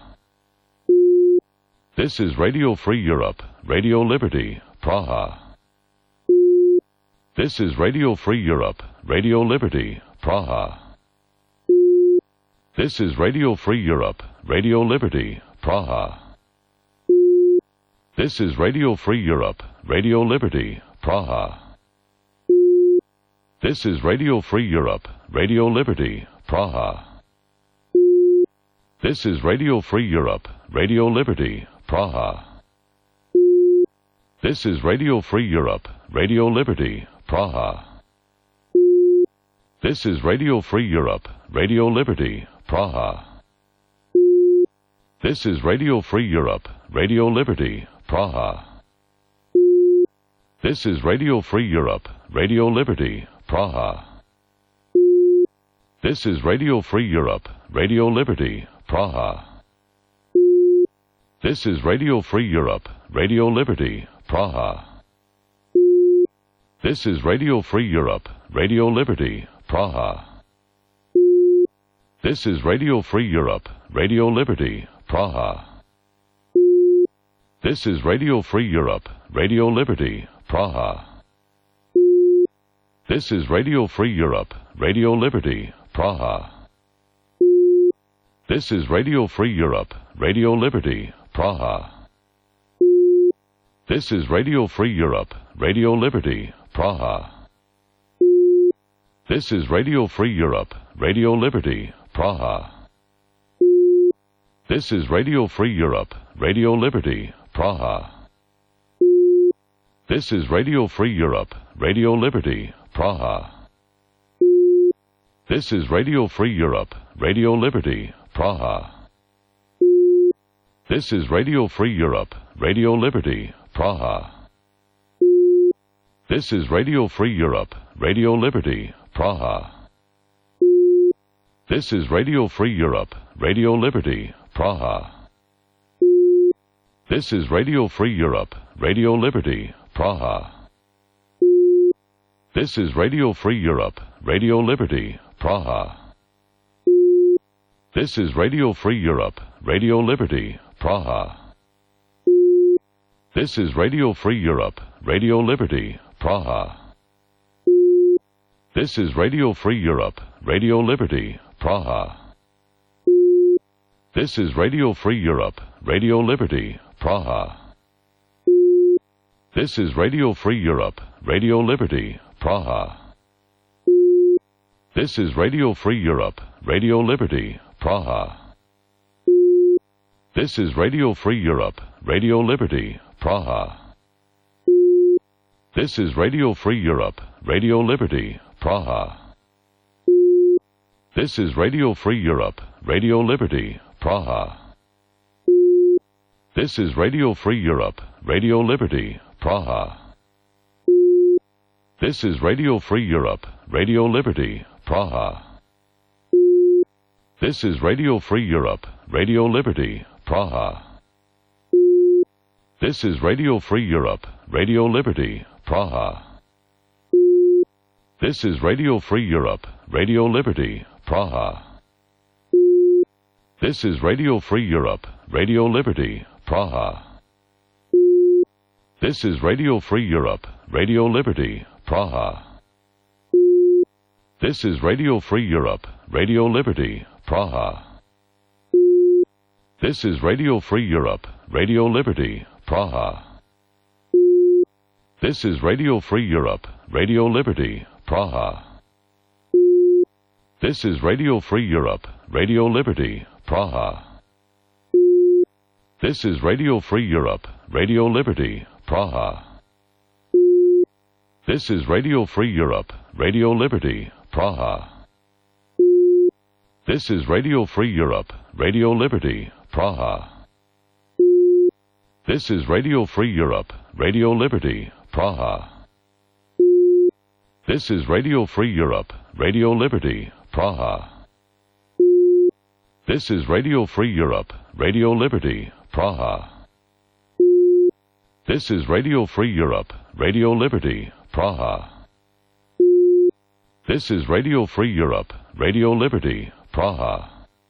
This is Radio Free Europe, Radio Liberty, Praha. This is Radio Free Europe, Radio Liberty, Praha. This is Radio Free Europe, Radio Liberty, Praha. This is Radio Free Europe, Radio Liberty, Praha. This is Radio Free Europe, Radio Liberty, Praha. This is Radio Free Europe, Radio Liberty, Praha. This is Radio Free Europe, Radio Liberty, Praha. This is Radio Free Europe, Radio Liberty, Praha. This is Radio Free Europe, Radio Liberty, Praha. This is Radio Free Europe, Radio Liberty, Praha. This is Radio Free Europe, Radio Liberty, Praha. This is Radio Free Europe, Radio Liberty, Praha. This is Radio Free Europe, Radio Liberty, Praha. This is Radio Free Europe, Radio Liberty, Praha. This is Radio Free Europe, Radio Liberty, Praha. This is Radio Free Europe, Radio Liberty, Praha. This is Radio Free Europe, Radio Liberty, Praha. This is Radio Free Europe, Radio Liberty, Praha. This is Radio Free Europe, Radio Liberty, Praha. This is Radio Free Europe, Radio Liberty, Praha. This is Radio Free Europe, Radio Liberty, Praha. This is Radio Free Europe, Radio Liberty, Praha. This is Radio Free Europe, Radio Liberty, Praha. This is Radio Free Europe, Radio Liberty, Praha. This is Radio Free Europe, Radio Liberty, Praha. This is Radio Free Europe, Radio Liberty, Praha. This is Radio Free Europe, Radio Liberty, Praha. This is Radio Free Europe, Radio Liberty, Praha. This is Radio Free Europe, Radio Liberty, Praha. This is Radio Free Europe, Radio Liberty, Praha. This is Radio Free Europe, Radio Liberty, Praha. This is Radio Free Europe, Radio Liberty, Praha. This is Radio Free Europe, Radio Liberty, Praha. This is Radio Free Europe, Radio Liberty, Praha. This is Radio Free Europe, Radio Liberty, Praha. This is Radio Free Europe, Radio Liberty, Praha. This is Radio Free Europe, Radio Liberty, Praha. This is Radio Free Europe, Radio Liberty, Praha. This is Radio Free Europe, Radio Liberty, Praha. This is Radio Free Europe, Radio Liberty, Praha. This is Radio Free Europe, Radio Liberty, Praha. This is Radio Free Europe, Radio Liberty, Praha. This is Radio Free Europe, Radio Liberty, Praha. This is Radio Free Europe, Radio Liberty, Praha. This is Radio Free Europe, Radio Liberty, Praha. This is Radio Free Europe, Radio Liberty, Praha. This is Radio Free Europe, Radio Liberty, Praha. This is Radio Free Europe, Radio Liberty, Praha. This is Radio Free Europe, Radio Liberty, Praha. This is Radio Free Europe, Radio Liberty, Praha. This is Radio Free Europe, Radio Liberty, Praha. This is Radio Free Europe, Radio Liberty, Praha. This is Radio Free Europe, Radio Liberty, Praha. This is Radio Free Europe, Radio Liberty, Praha. This is Radio Free Europe, Radio Liberty, Praha.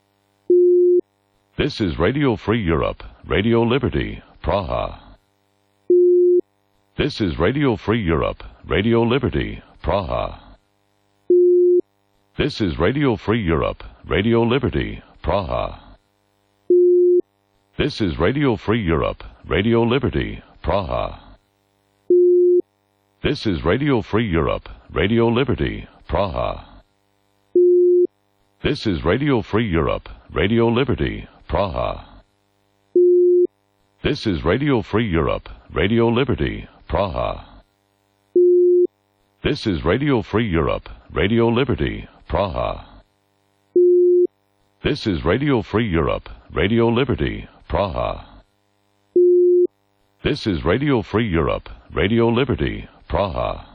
This is Radio Free Europe, Radio Liberty, Praha. This is Radio Free Europe, Radio Liberty, Praha. This is Radio Free Europe, Radio Liberty, Praha. This is Radio Free Europe, Radio Liberty, Praha. This is Radio Free Europe, Radio Liberty, Praha. This is Radio Free Europe, Radio Liberty, Praha. This is Radio Free Europe, Radio Liberty, Praha. This is Radio Free Europe, Radio Liberty, Praha. This is Radio Free Europe, Radio Liberty, Praha. This is Radio Free Europe, Radio Liberty, Praha.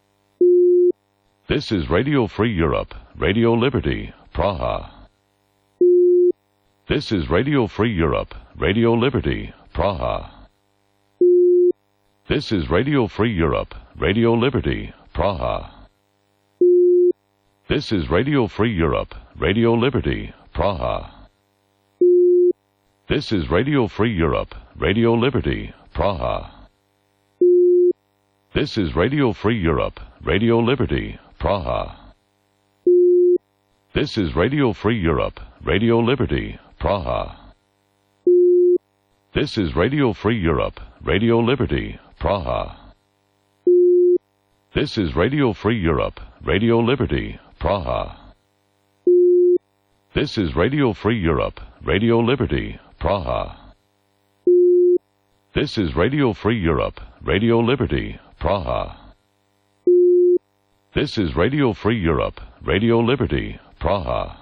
This is Radio Free Europe, Radio Liberty, Praha. This is Radio Free Europe, Radio Liberty, Praha. This is Radio Free Europe, Radio Liberty, Praha. This is Radio Free Europe, Radio Liberty, Praha. This is Radio Free Europe, Radio Liberty, Praha. This is Radio Free Europe, Radio Liberty, Praha. This is Radio Free Europe, Radio Liberty, Praha. This is Radio Free Europe, Radio Liberty, Praha. This is Radio Free Europe, Radio Liberty, Praha. This is Radio Free Europe, Radio Liberty, Praha. This is Radio Free Europe, Radio Liberty, Praha. This is Radio Free Europe, Radio Liberty, Praha.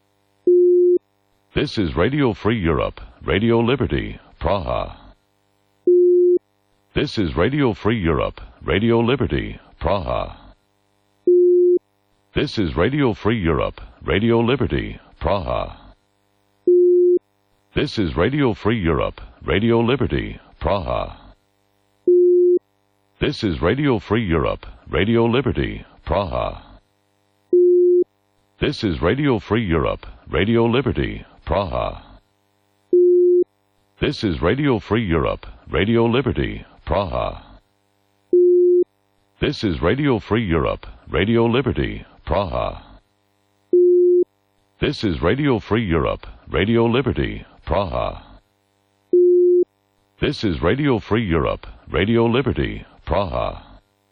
This is Radio Free Europe, Radio Liberty, Praha. This is Radio Free Europe, Radio Liberty, Praha. This is Radio Free Europe, Radio Liberty, Praha. This is Radio Free Europe, Radio Liberty, Praha. This is Radio Free Europe, Radio Liberty, Praha. This is Radio Free Europe, Radio Liberty, Praha. This is Radio Free Europe, Radio Liberty, Praha. This is Radio Free Europe, Radio Liberty, Praha. This is Radio Free Europe, Radio Liberty, Praha. This is Radio Free Europe, Radio Liberty, Praha.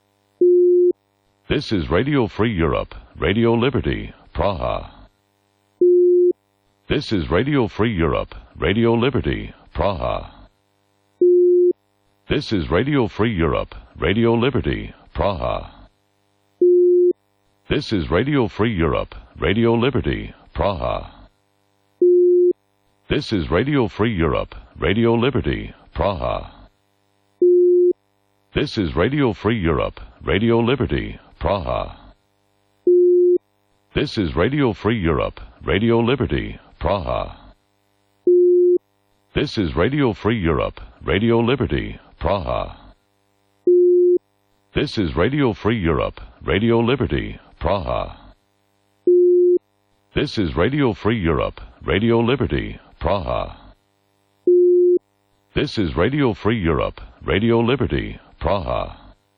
This is Radio Free Europe, Radio Liberty, Praha. This is Radio Free Europe, Radio Liberty, Praha. This is Radio Free Europe, Radio Liberty, Praha. This is Radio Free Europe, Radio Liberty, Praha. This is Radio Free Europe, Radio Liberty, Praha. This is Radio Free Europe, Radio Liberty, Praha. This is Radio Free Europe, Radio Liberty, Praha. This is Radio Free Europe, Radio Liberty, Praha. This is Radio Free Europe, Radio Liberty, Praha. This is Radio Free Europe, Radio Liberty, Praha. This is Radio Free Europe, Radio Liberty, Praha.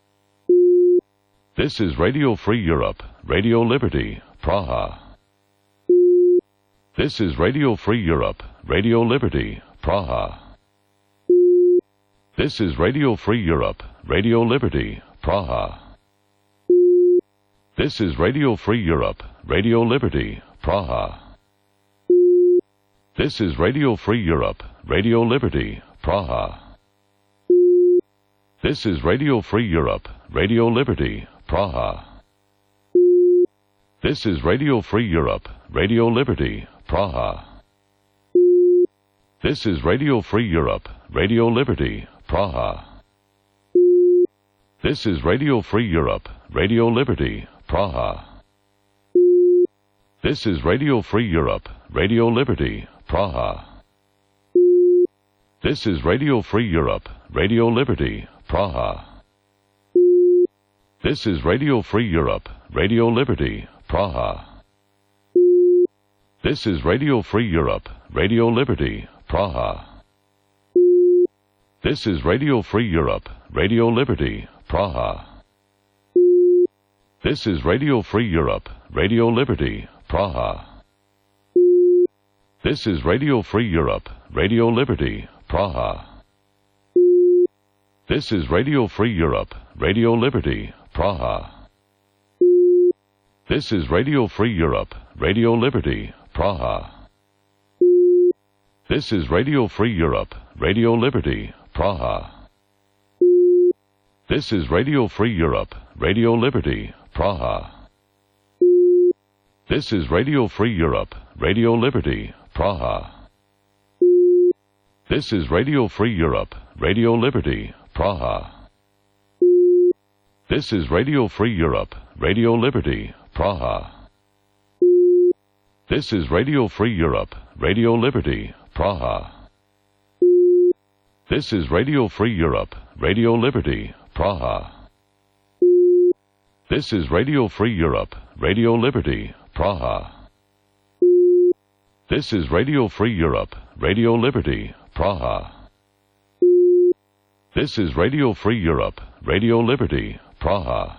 This is Radio Free Europe, Radio Liberty, Praha. This is Radio Free Europe, Radio Liberty, Praha. This is Radio Free Europe, Radio Liberty, Praha. This is Radio Free Europe, Radio Liberty, Praha. This is Radio Free Europe, Radio Liberty, Praha. This is Radio Free Europe, Radio Liberty, Praha. This is Radio Free Europe, Radio Liberty, Praha. This is Radio Free Europe, Radio Liberty, Praha. This is Radio Free Europe, Radio Liberty, Praha. This is Radio Free Europe, Radio Liberty, Praha. This is Radio Free Europe, Radio Liberty, Praha. This is Radio Free Europe, Radio Liberty, Praha. This is Radio Free Europe, Radio Liberty, Praha. This is Radio Free Europe, Radio Liberty, Praha. This is Radio Free Europe, Radio Liberty, Praha. This is Radio Free Europe, Radio Liberty, Praha. This is Radio Free Europe, Radio Liberty, Praha. This is Radio Free Europe, Radio Liberty, Praha. This is Radio Free Europe, Radio Liberty, Praha. This is Radio Free Europe, Radio Liberty, Praha. This is Radio Free Europe, Radio Liberty, Praha. This is Radio Free Europe, Radio Liberty, Praha. This is Radio Free Europe, Radio Liberty, Praha. This is Radio Free Europe, Radio Liberty, Praha. This is Radio Free Europe, Radio Liberty, Praha. This is Radio Free Europe, Radio Liberty, Praha. This is Radio Free Europe, Radio Liberty, Praha. This is Radio Free Europe, Radio Liberty, Praha.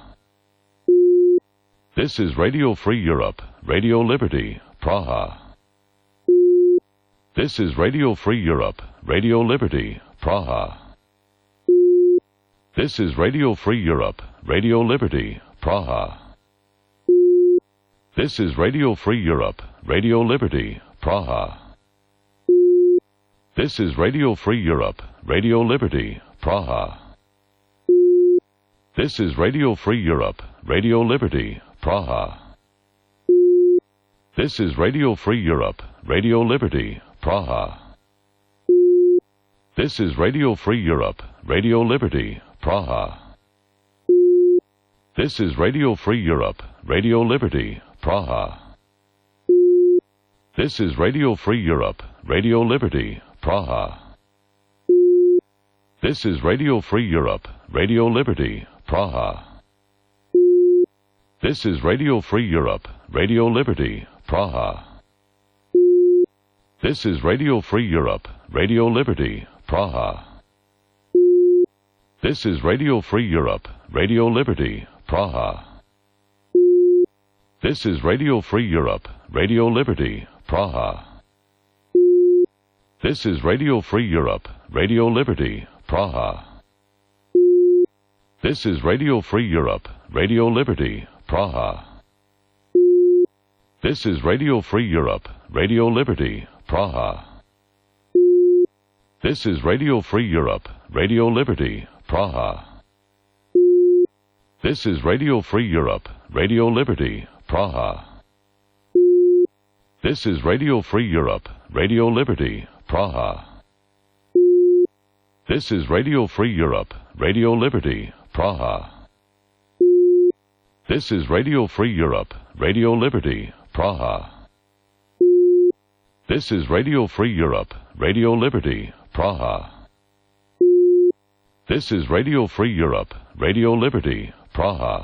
This is Radio Free Europe, Radio Liberty, Praha. This is Radio Free Europe, Radio Liberty, Praha. This is Radio Free Europe, Radio Liberty, Praha. This is Radio Free Europe, Radio Liberty, Praha. This is Radio Free Europe, Radio Liberty, Praha. This is Radio Free Europe, Radio Liberty, Praha. This is Radio Free Europe, Radio Liberty, Praha. This is Radio Free Europe, Radio Liberty, Praha. This is Radio Free Europe, Radio Liberty, Praha. This is Radio Free Europe, Radio Liberty, Praha. This is Radio Free Europe, Radio Liberty, Praha. This is Radio Free Europe, Radio Liberty, Praha. This is Radio Free Europe, Radio Liberty, Praha. This is Radio Free Europe, Radio Liberty, Praha. This is Radio Free Europe, Radio Liberty, Praha. This is Radio Free Europe, Radio Liberty, Praha. This is Radio Free Europe, Radio Liberty, Praha. This is Radio Free Europe, Radio Liberty, Praha. This is Radio Free Europe, Radio Liberty, Praha. This is Radio Free Europe, Radio Liberty, Praha. This is Radio Free Europe, Radio Liberty, Praha. This is Radio Free Europe, Radio Liberty, Praha. This is Radio Free Europe, Radio Liberty, Praha. This is Radio Free Europe, Radio Liberty, Praha. This is Radio Free Europe, Radio Liberty, Praha.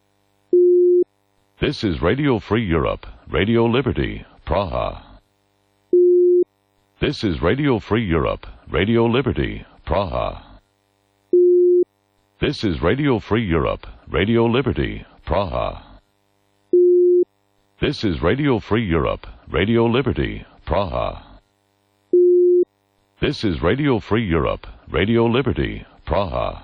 This is Radio Free Europe, Radio Liberty, Praha. This is Radio Free Europe, Radio Liberty, Praha. This is Radio Free Europe, Radio Liberty, Praha. This is Radio Free Europe, Radio Liberty, Praha. This is Radio Free Europe, Radio Liberty, Praha.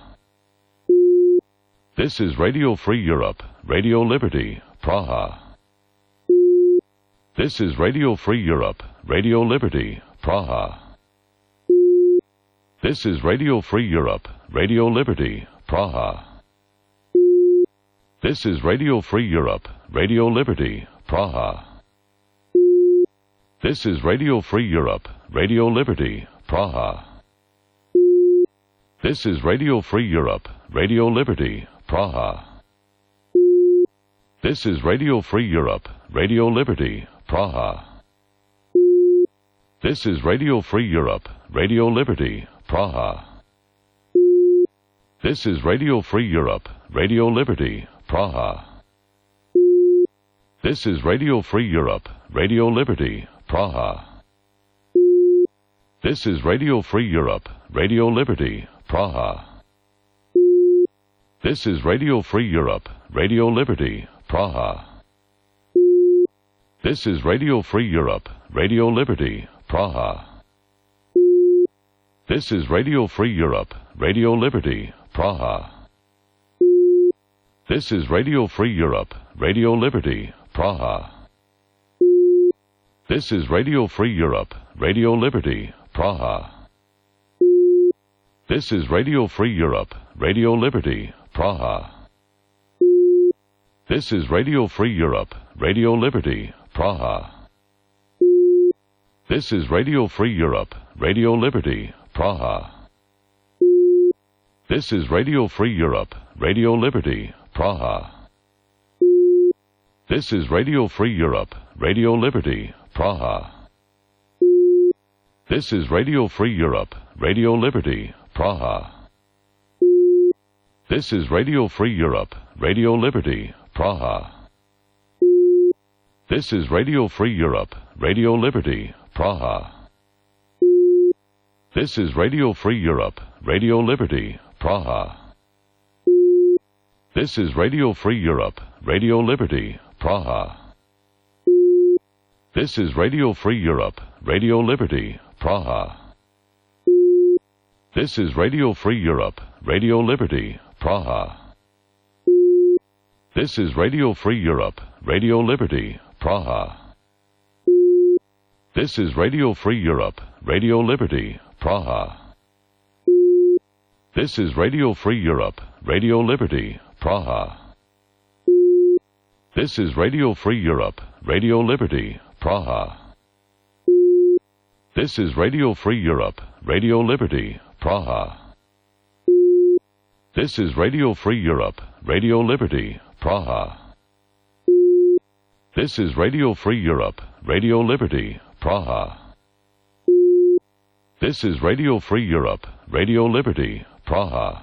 This is Radio Free Europe, Radio Liberty, Praha. This is Radio Free Europe, Radio Liberty, Praha. This is Radio Free Europe, Radio Liberty, Praha. This is Radio Free Europe, Radio Liberty, Praha. This is Radio Free Europe, Radio Liberty, Praha. This is Radio Free Europe, Radio Liberty, Praha. This is Radio Free Europe, Radio Liberty, Praha. This is Radio Free Europe, Radio Liberty, Praha. This is Radio Free Europe, Radio Liberty, Praha. This is Radio Free Europe, Radio Liberty, Praha. This is Radio Free Europe, Radio Liberty, Praha. This is Radio Free Europe, Radio Liberty, Praha. This is Radio Free Europe, Radio Liberty, Praha. This is Radio Free Europe, Radio Liberty, Praha. This is Radio Free Europe, Radio Liberty, Praha. This is Radio Free Europe, Radio Liberty, Praha. This is Radio Free Europe, Radio Liberty, Praha. This is Radio Free Europe, Radio Liberty, Praha. This is Radio Free Europe, Radio Liberty, Praha. This is Radio Free Europe, Radio Liberty, Praha. This is Radio Free Europe, Radio Liberty, Praha. This is Radio Free Europe, Radio Liberty, Praha. This is Radio Free Europe, Radio Liberty, Praha. This is Radio Free Europe, Radio Liberty, Praha. This is Radio Free Europe, Radio Liberty, Praha. This is Radio Free Europe, Radio Liberty, Praha. This is Radio Free Europe, Radio Liberty, Praha. This is Radio Free Europe, Radio Liberty, Praha. This is Radio Free Europe, Radio Liberty, Praha. This is Radio Free Europe, Radio Liberty, Praha. This is Radio Free Europe, Radio Liberty, Praha. This is Radio Free Europe, Radio Liberty, Praha. This is Radio Free Europe, Radio Liberty, Praha. This is Radio Free Europe, Radio Liberty, Praha. This is Radio Free Europe, Radio Liberty, Praha. This is Radio Free Europe, Radio Liberty, Praha.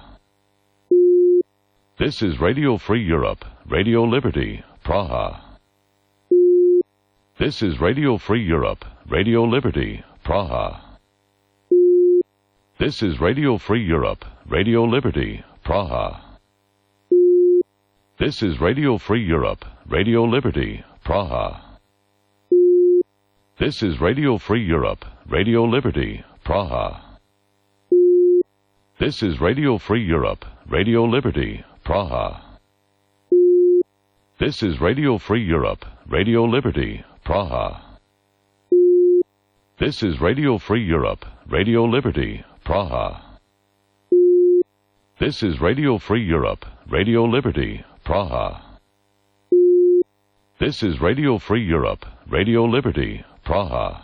This is Radio Free Europe, Radio Liberty, Praha. This is Radio Free Europe, Radio Liberty, Praha. This is Radio Free Europe, Radio Liberty, Praha. This is Radio Free Europe, Radio Liberty, Praha. This is Radio Free Europe, Radio Liberty, Praha. This is Radio Free Europe, Radio Liberty, Praha. This is Radio Free Europe, Radio Liberty, Praha. This is Radio Free Europe, Radio Liberty, Praha. This is Radio Free Europe, Radio Liberty, Praha. This is Radio Free Europe, Radio Liberty, Praha.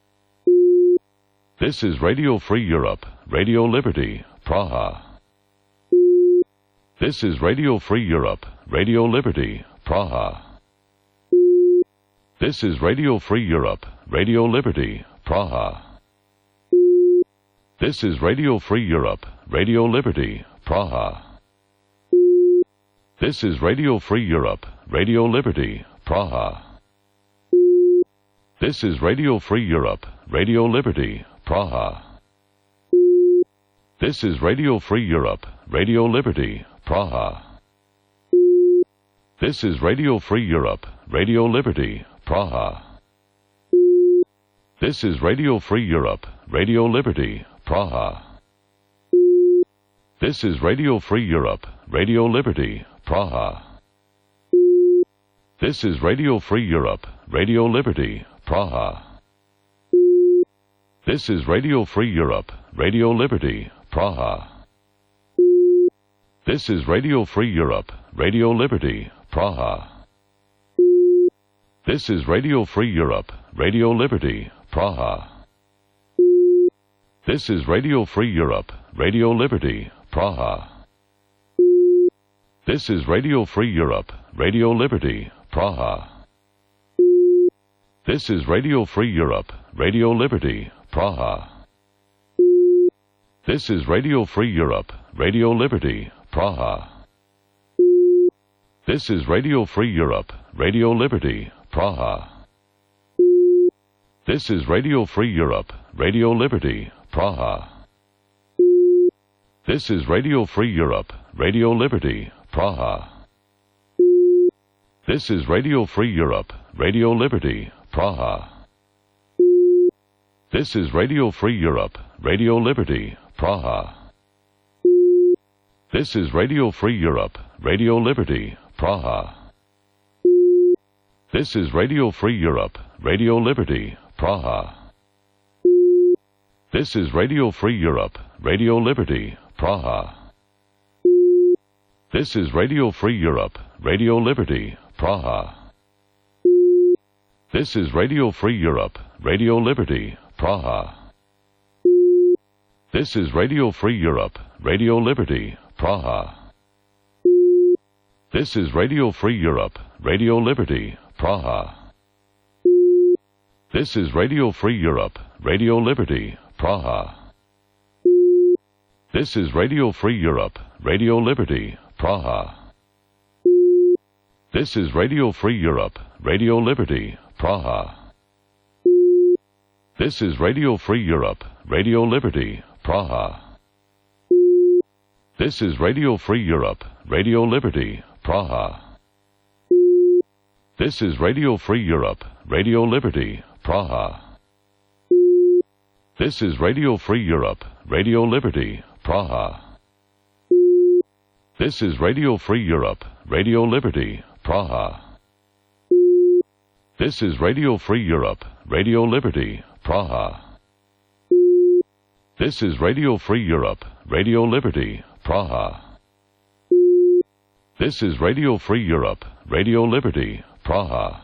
This is Radio Free Europe, Radio Liberty, Praha. This is Radio Free Europe, Radio Liberty, Praha. This is Radio Free Europe, Radio Liberty, Praha. This is Radio Free Europe, Radio Liberty, Praha. This is Radio Free Europe, Radio Liberty, Praha. This is Radio Free Europe, Radio Liberty, Praha. This is Radio Free Europe, Radio Liberty, Praha. This is Radio Free Europe, Radio Liberty, Praha. This is Radio Free Europe, Radio Liberty, Praha. This is Radio Free Europe, Radio Liberty, Praha. This is Radio Free Europe, Radio Liberty, Praha. This is Radio Free Europe, Radio Liberty, Praha. This is Radio Free Europe, Radio Liberty, Praha. This is Radio Free Europe, Radio Liberty, Praha. This is Radio Free Europe, Radio Liberty, Praha. This is Radio Free Europe, Radio Liberty, Praha. This is Radio Free Europe, Radio Liberty, Praha. This is Radio Free Europe, Radio Liberty, Praha. This is Radio Free Europe, Radio Liberty, Praha. This is Radio Free Europe, Radio Liberty, Praha. This is Radio Free Europe, Radio Liberty, Praha. This is Radio Free Europe, Radio Liberty, Praha. This is Radio Free Europe, Radio Liberty, Praha. This is Radio Free Europe, Radio Liberty, Praha. This is Radio Free Europe, Radio Liberty, Praha. This is Radio Free Europe, Radio Liberty, Praha. This is Radio Free Europe, Radio Liberty, Praha. This is Radio Free Europe, Radio Liberty, Praha. This is Radio Free Europe, Radio Liberty, Praha. This is Radio Free Europe, Radio Liberty, Praha. This is Radio Free Europe, Radio Liberty, Praha. This is Radio Free Europe, Radio Liberty, Praha. This is Radio Free Europe, Radio Liberty, Praha. This is Radio Free Europe, Radio Liberty, Praha. This is Radio Free Europe, Radio Liberty, Praha. This is Radio Free Europe, Radio Liberty, Praha. This is Radio Free Europe, Radio Liberty, Praha. This is Radio Free Europe, Radio Liberty, Praha. This is Radio Free Europe, Radio Liberty, Praha. This is Radio Free Europe, Radio Liberty, Praha. This is Radio Free Europe, Radio Liberty, Praha.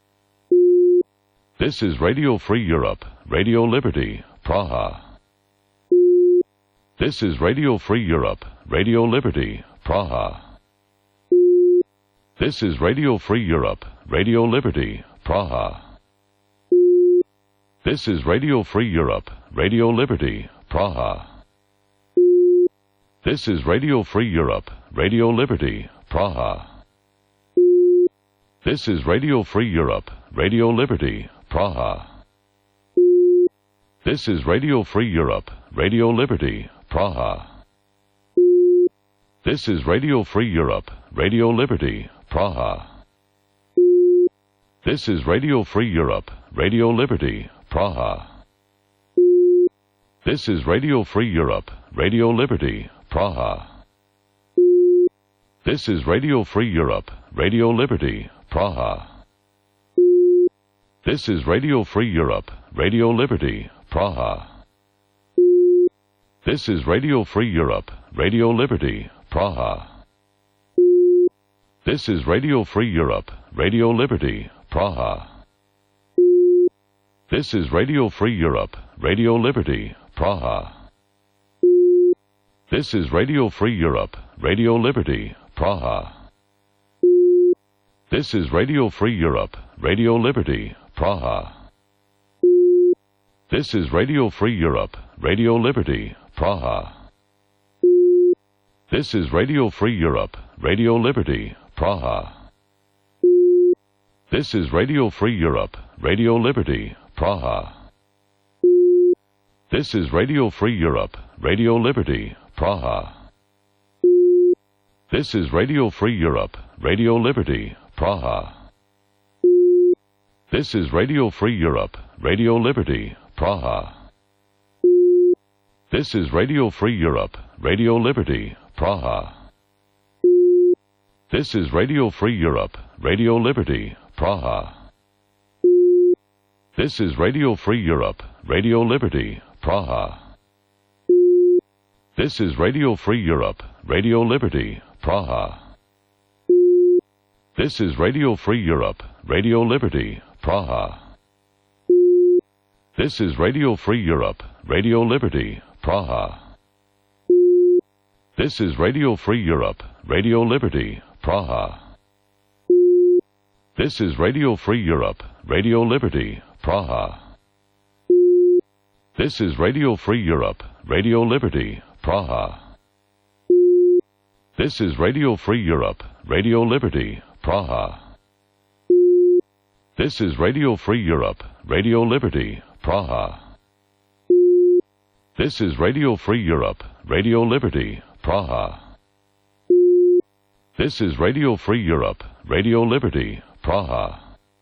This is Radio Free Europe, Radio Liberty, Praha. This is Radio Free Europe, Radio Liberty, Praha. This is Radio Free Europe, Radio Liberty, Praha. This is Radio Free Europe, Radio Liberty, Praha. This is Radio Free Europe, Radio Liberty, Praha. This is Radio Free Europe, Radio Liberty, Praha. This is Radio Free Europe, Radio Liberty, Praha. This is Radio Free Europe, Radio Liberty, Praha. This is Radio Free Europe, Radio Liberty, Praha. This is Radio Free Europe, Radio Liberty, Praha. This is Radio Free Europe, Radio Liberty, Praha. This is Radio Free Europe, Radio Liberty, Praha. This is Radio Free Europe, Radio Liberty, Praha. This is Radio Free Europe, Radio Liberty, Praha. This is Radio Free Europe, Radio Liberty, Praha. This is Radio Free Europe, Radio Liberty, Praha. This is Radio Free Europe, Radio Liberty, Praha. This is Radio Free Europe, Radio Liberty, Praha. This is Radio Free Europe, Radio Liberty, Praha. This is Radio Free Europe, Radio Liberty, Praha. This is Radio Free Europe, Radio Liberty, Praha. This is Radio Free Europe, Radio Liberty, Praha. This is Radio Free Europe, Radio Liberty, Praha. This is Radio Free Europe, Radio Liberty, Praha. This is Radio Free Europe, Radio Liberty, Praha. This is Radio Free Europe, Radio Liberty, Praha. This is Radio Free Europe, Radio Liberty, Praha. This is Radio Free Europe, Radio Liberty, Praha. This is Radio Free Europe, Radio Liberty, Praha. This is Radio Free Europe, Radio Liberty, Praha. This is Radio Free Europe, Radio Liberty, Praha. This is Radio Free Europe, Radio Liberty, Praha. This is Radio Free Europe, Radio Liberty, Praha. This is Radio Free Europe, Radio Liberty, Praha. This is Radio Free Europe, Radio Liberty, Praha. This is Radio Free Europe, Radio Liberty, Praha.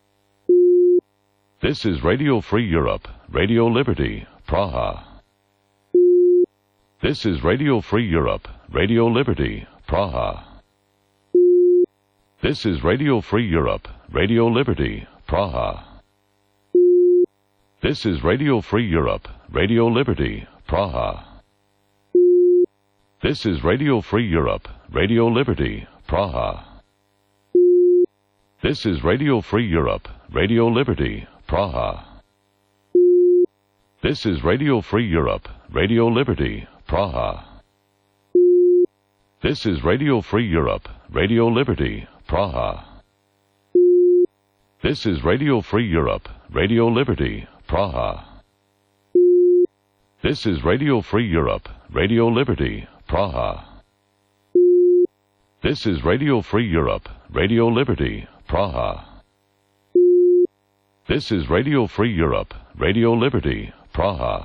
This is Radio Free Europe, Radio Liberty, Praha. This is Radio Free Europe, Radio Liberty, Praha. This is Radio Free Europe, Radio Liberty, Praha. This is Radio Free Europe, Radio Liberty, Praha. This is Radio Free Europe, Radio Liberty, Praha. This is Radio Free Europe, Radio Liberty, Praha. This is Radio Free Europe, Radio Liberty, Praha. This is Radio Free Europe, Radio Liberty, Praha. This is Radio Free Europe, Radio Liberty, Praha. This is Radio Free Europe, Radio Liberty, Praha. This is Radio Free Europe, Radio Liberty, Praha. This is Radio Free Europe, Radio Liberty, Praha.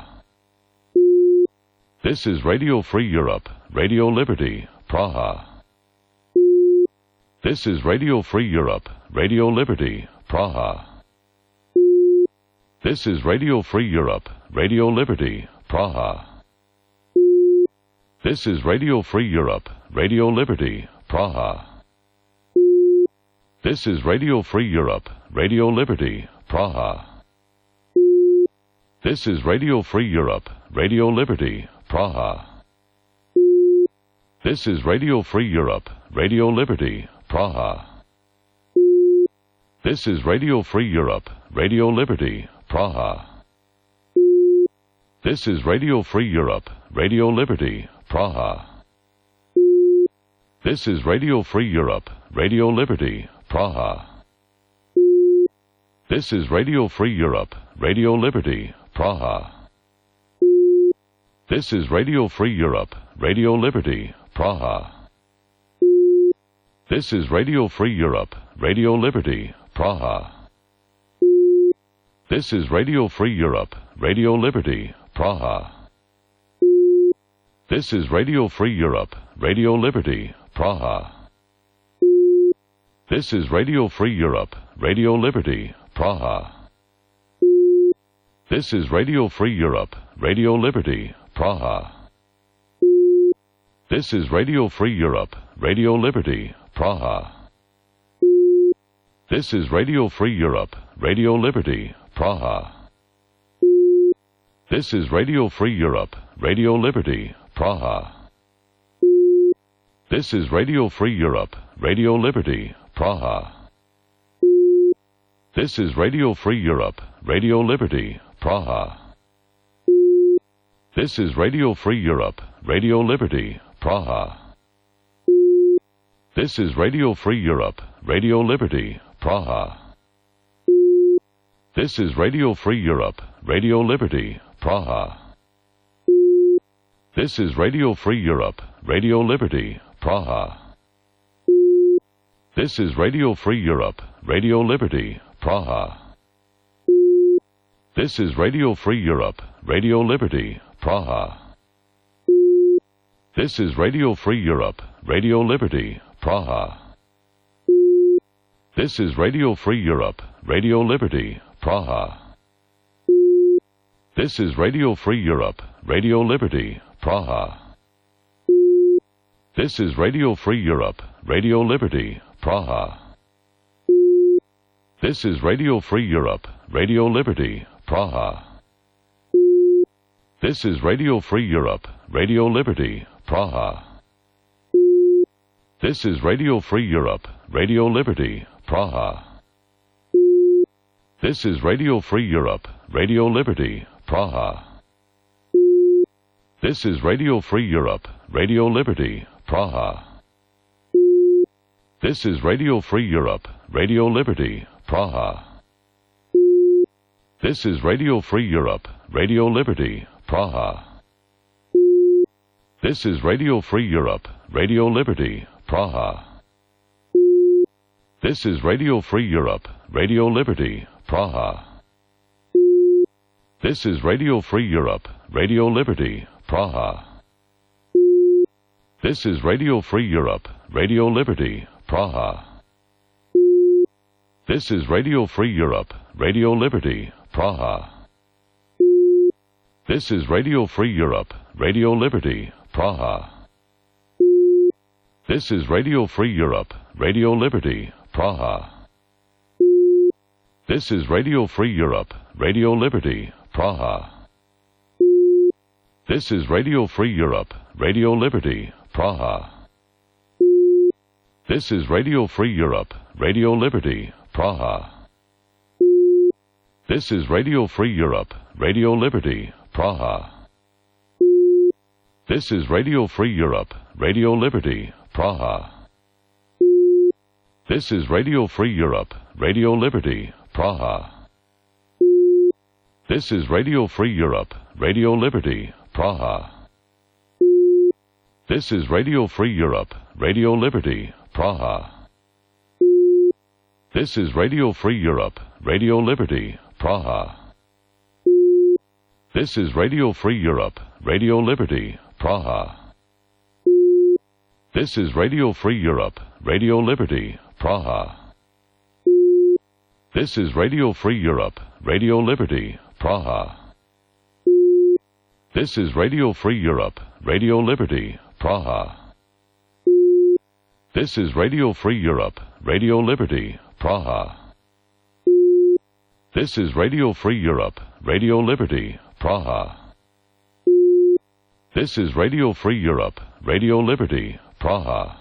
This is Radio Free Europe, Radio Liberty, Praha. This is Radio Free Europe, Radio Liberty, Praha. This is Radio Free Europe, Radio Liberty, Praha. This is Radio Free Europe, Radio Liberty, Praha. This is Radio Free Europe, Radio Liberty, Praha. This is Radio Free Europe, Radio Liberty, Praha. This is Radio Free Europe, Radio Liberty, Praha. This is Radio Free Europe, Radio Liberty, Praha. This is Radio Free Europe, Radio Liberty, Praha. This is Radio Free Europe, Radio Liberty, Praha. This is Radio Free Europe, Radio Liberty, Praha. This is Radio Free Europe, Radio Liberty, Praha. This is Radio Free Europe, Radio Liberty, Praha. This is Radio Free Europe, Radio Liberty, Praha. This is Radio Free Europe, Radio Liberty, Praha. This is Radio Free Europe, Radio Liberty, Praha. This is Radio Free Europe, Radio Liberty, Praha. This is Radio Free Europe, Radio Liberty, Praha. This is Radio Free Europe, Radio Liberty, Praha. This is Radio Free Europe, Radio Liberty, Praha. This is Radio Free Europe, Radio Liberty, Praha. This is Radio Free Europe, Radio Liberty, Praha. This is Radio Free Europe, Radio Liberty, Praha. This is Radio Free Europe, Radio Liberty, Praha. This is Radio Free Europe, Radio Liberty, Praha. This is Radio Free Europe, Radio Liberty, Praha. This is Radio Free Europe, Radio Liberty, Praha. This is Radio Free Europe, Radio Liberty, Praha. This is Radio Free Europe, Radio Liberty, Praha. This is Radio Free Europe, Radio Liberty, Praha. This is Radio Free Europe, Radio Liberty, Praha. This is Radio Free Europe, Radio Liberty, Praha. This is Radio Free Europe, Radio Liberty, Praha. This is Radio Free Europe, Radio Liberty, Praha. This is Radio Free Europe, Radio Liberty, Praha. This is Radio Free Europe, Radio Liberty, Praha. This is Radio Free Europe, Radio Liberty, Praha. This is Radio Free Europe, Radio Liberty, Praha. This is Radio Free Europe, Radio Liberty, Praha. This is Radio Free Europe, Radio Liberty, Praha. This is Radio Free Europe, Radio Liberty, Praha. This is Radio Free Europe, Radio Liberty, Praha. This is Radio Free Europe, Radio Liberty, Praha. This is Radio Free Europe, Radio Liberty, Praha. This is Radio Free Europe, Radio Liberty, Praha. This is Radio Free Europe, Radio Liberty, Praha. This is Radio Free Europe, Radio Liberty, Praha. This is Radio Free Europe, Radio Liberty, Praha. This is Radio Free Europe, Radio Liberty, Praha. This is Radio Free Europe, Radio Liberty, Praha. This is Radio Free Europe, Radio Liberty, Praha. This is Radio Free Europe, Radio Liberty, Praha. This is Radio Free Europe, Radio Liberty, Praha. This is Radio Free Europe, Radio Liberty, Praha. This is Radio Free Europe, Radio Liberty, Praha. This is Radio Free Europe, Radio Liberty, Praha. This is Radio Free Europe, Radio Liberty, Praha. This is Radio Free Europe, Radio Liberty, Praha. This is Radio Free Europe, Radio Liberty, Praha. This is Radio Free Europe, Radio Liberty, Praha. This is Radio Free Europe, Radio Liberty, Praha. This is Radio Free Europe, Radio Liberty, Praha.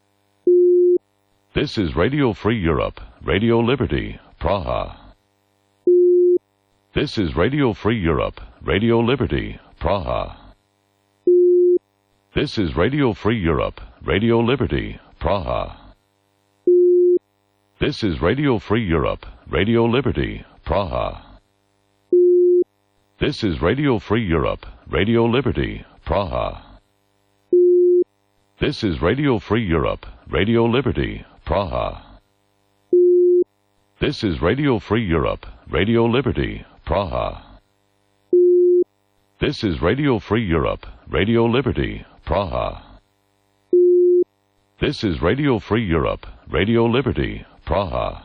This is Radio Free Europe, Radio Liberty, Praha. This is Radio Free Europe, Radio Liberty, Praha. This is Radio Free Europe, Radio Liberty, Praha. This is Radio Free Europe, Radio Liberty, Praha. This is Radio Free Europe, Radio Liberty, Praha. This is Radio Free Europe, Radio Liberty, Praha. This is Radio Free Europe, Radio Liberty, Praha. This is Radio Free Europe, Radio Liberty, Praha. This is Radio Free Europe, Radio Liberty, Praha.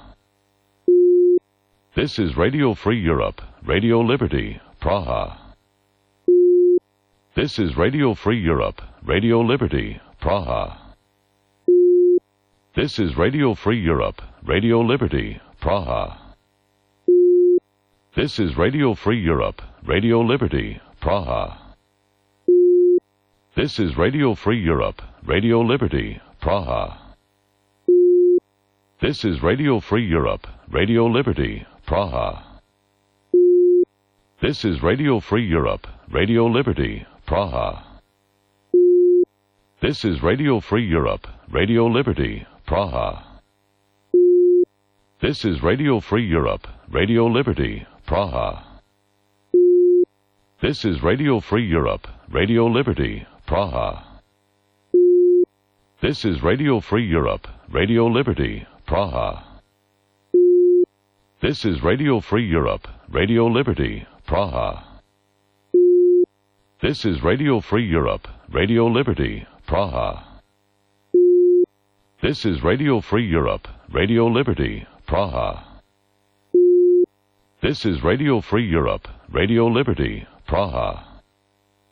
This is Radio Free Europe, Radio Liberty, Praha. This is Radio Free Europe, Radio Liberty, Praha. This is Radio Free Europe, Radio Liberty, Praha. This is Radio Free Europe, Radio Liberty, Praha. This is Radio Free Europe, Radio Liberty, Praha. This is Radio Free Europe, Radio Liberty, Praha. This is Radio Free Europe, Radio Liberty, Praha. This is Radio Free Europe, Radio Liberty, Praha. This is Radio Free Europe, Radio Liberty, Praha. This is Radio Free Europe, Radio Liberty, Praha. This is Radio Free Europe, Radio Liberty, Praha. This is Radio Free Europe, Radio Liberty, Praha. This is Radio Free Europe, Radio Liberty, Praha. This is Radio Free Europe, Radio Liberty, Praha. This is Radio Free Europe, Radio Liberty, Praha.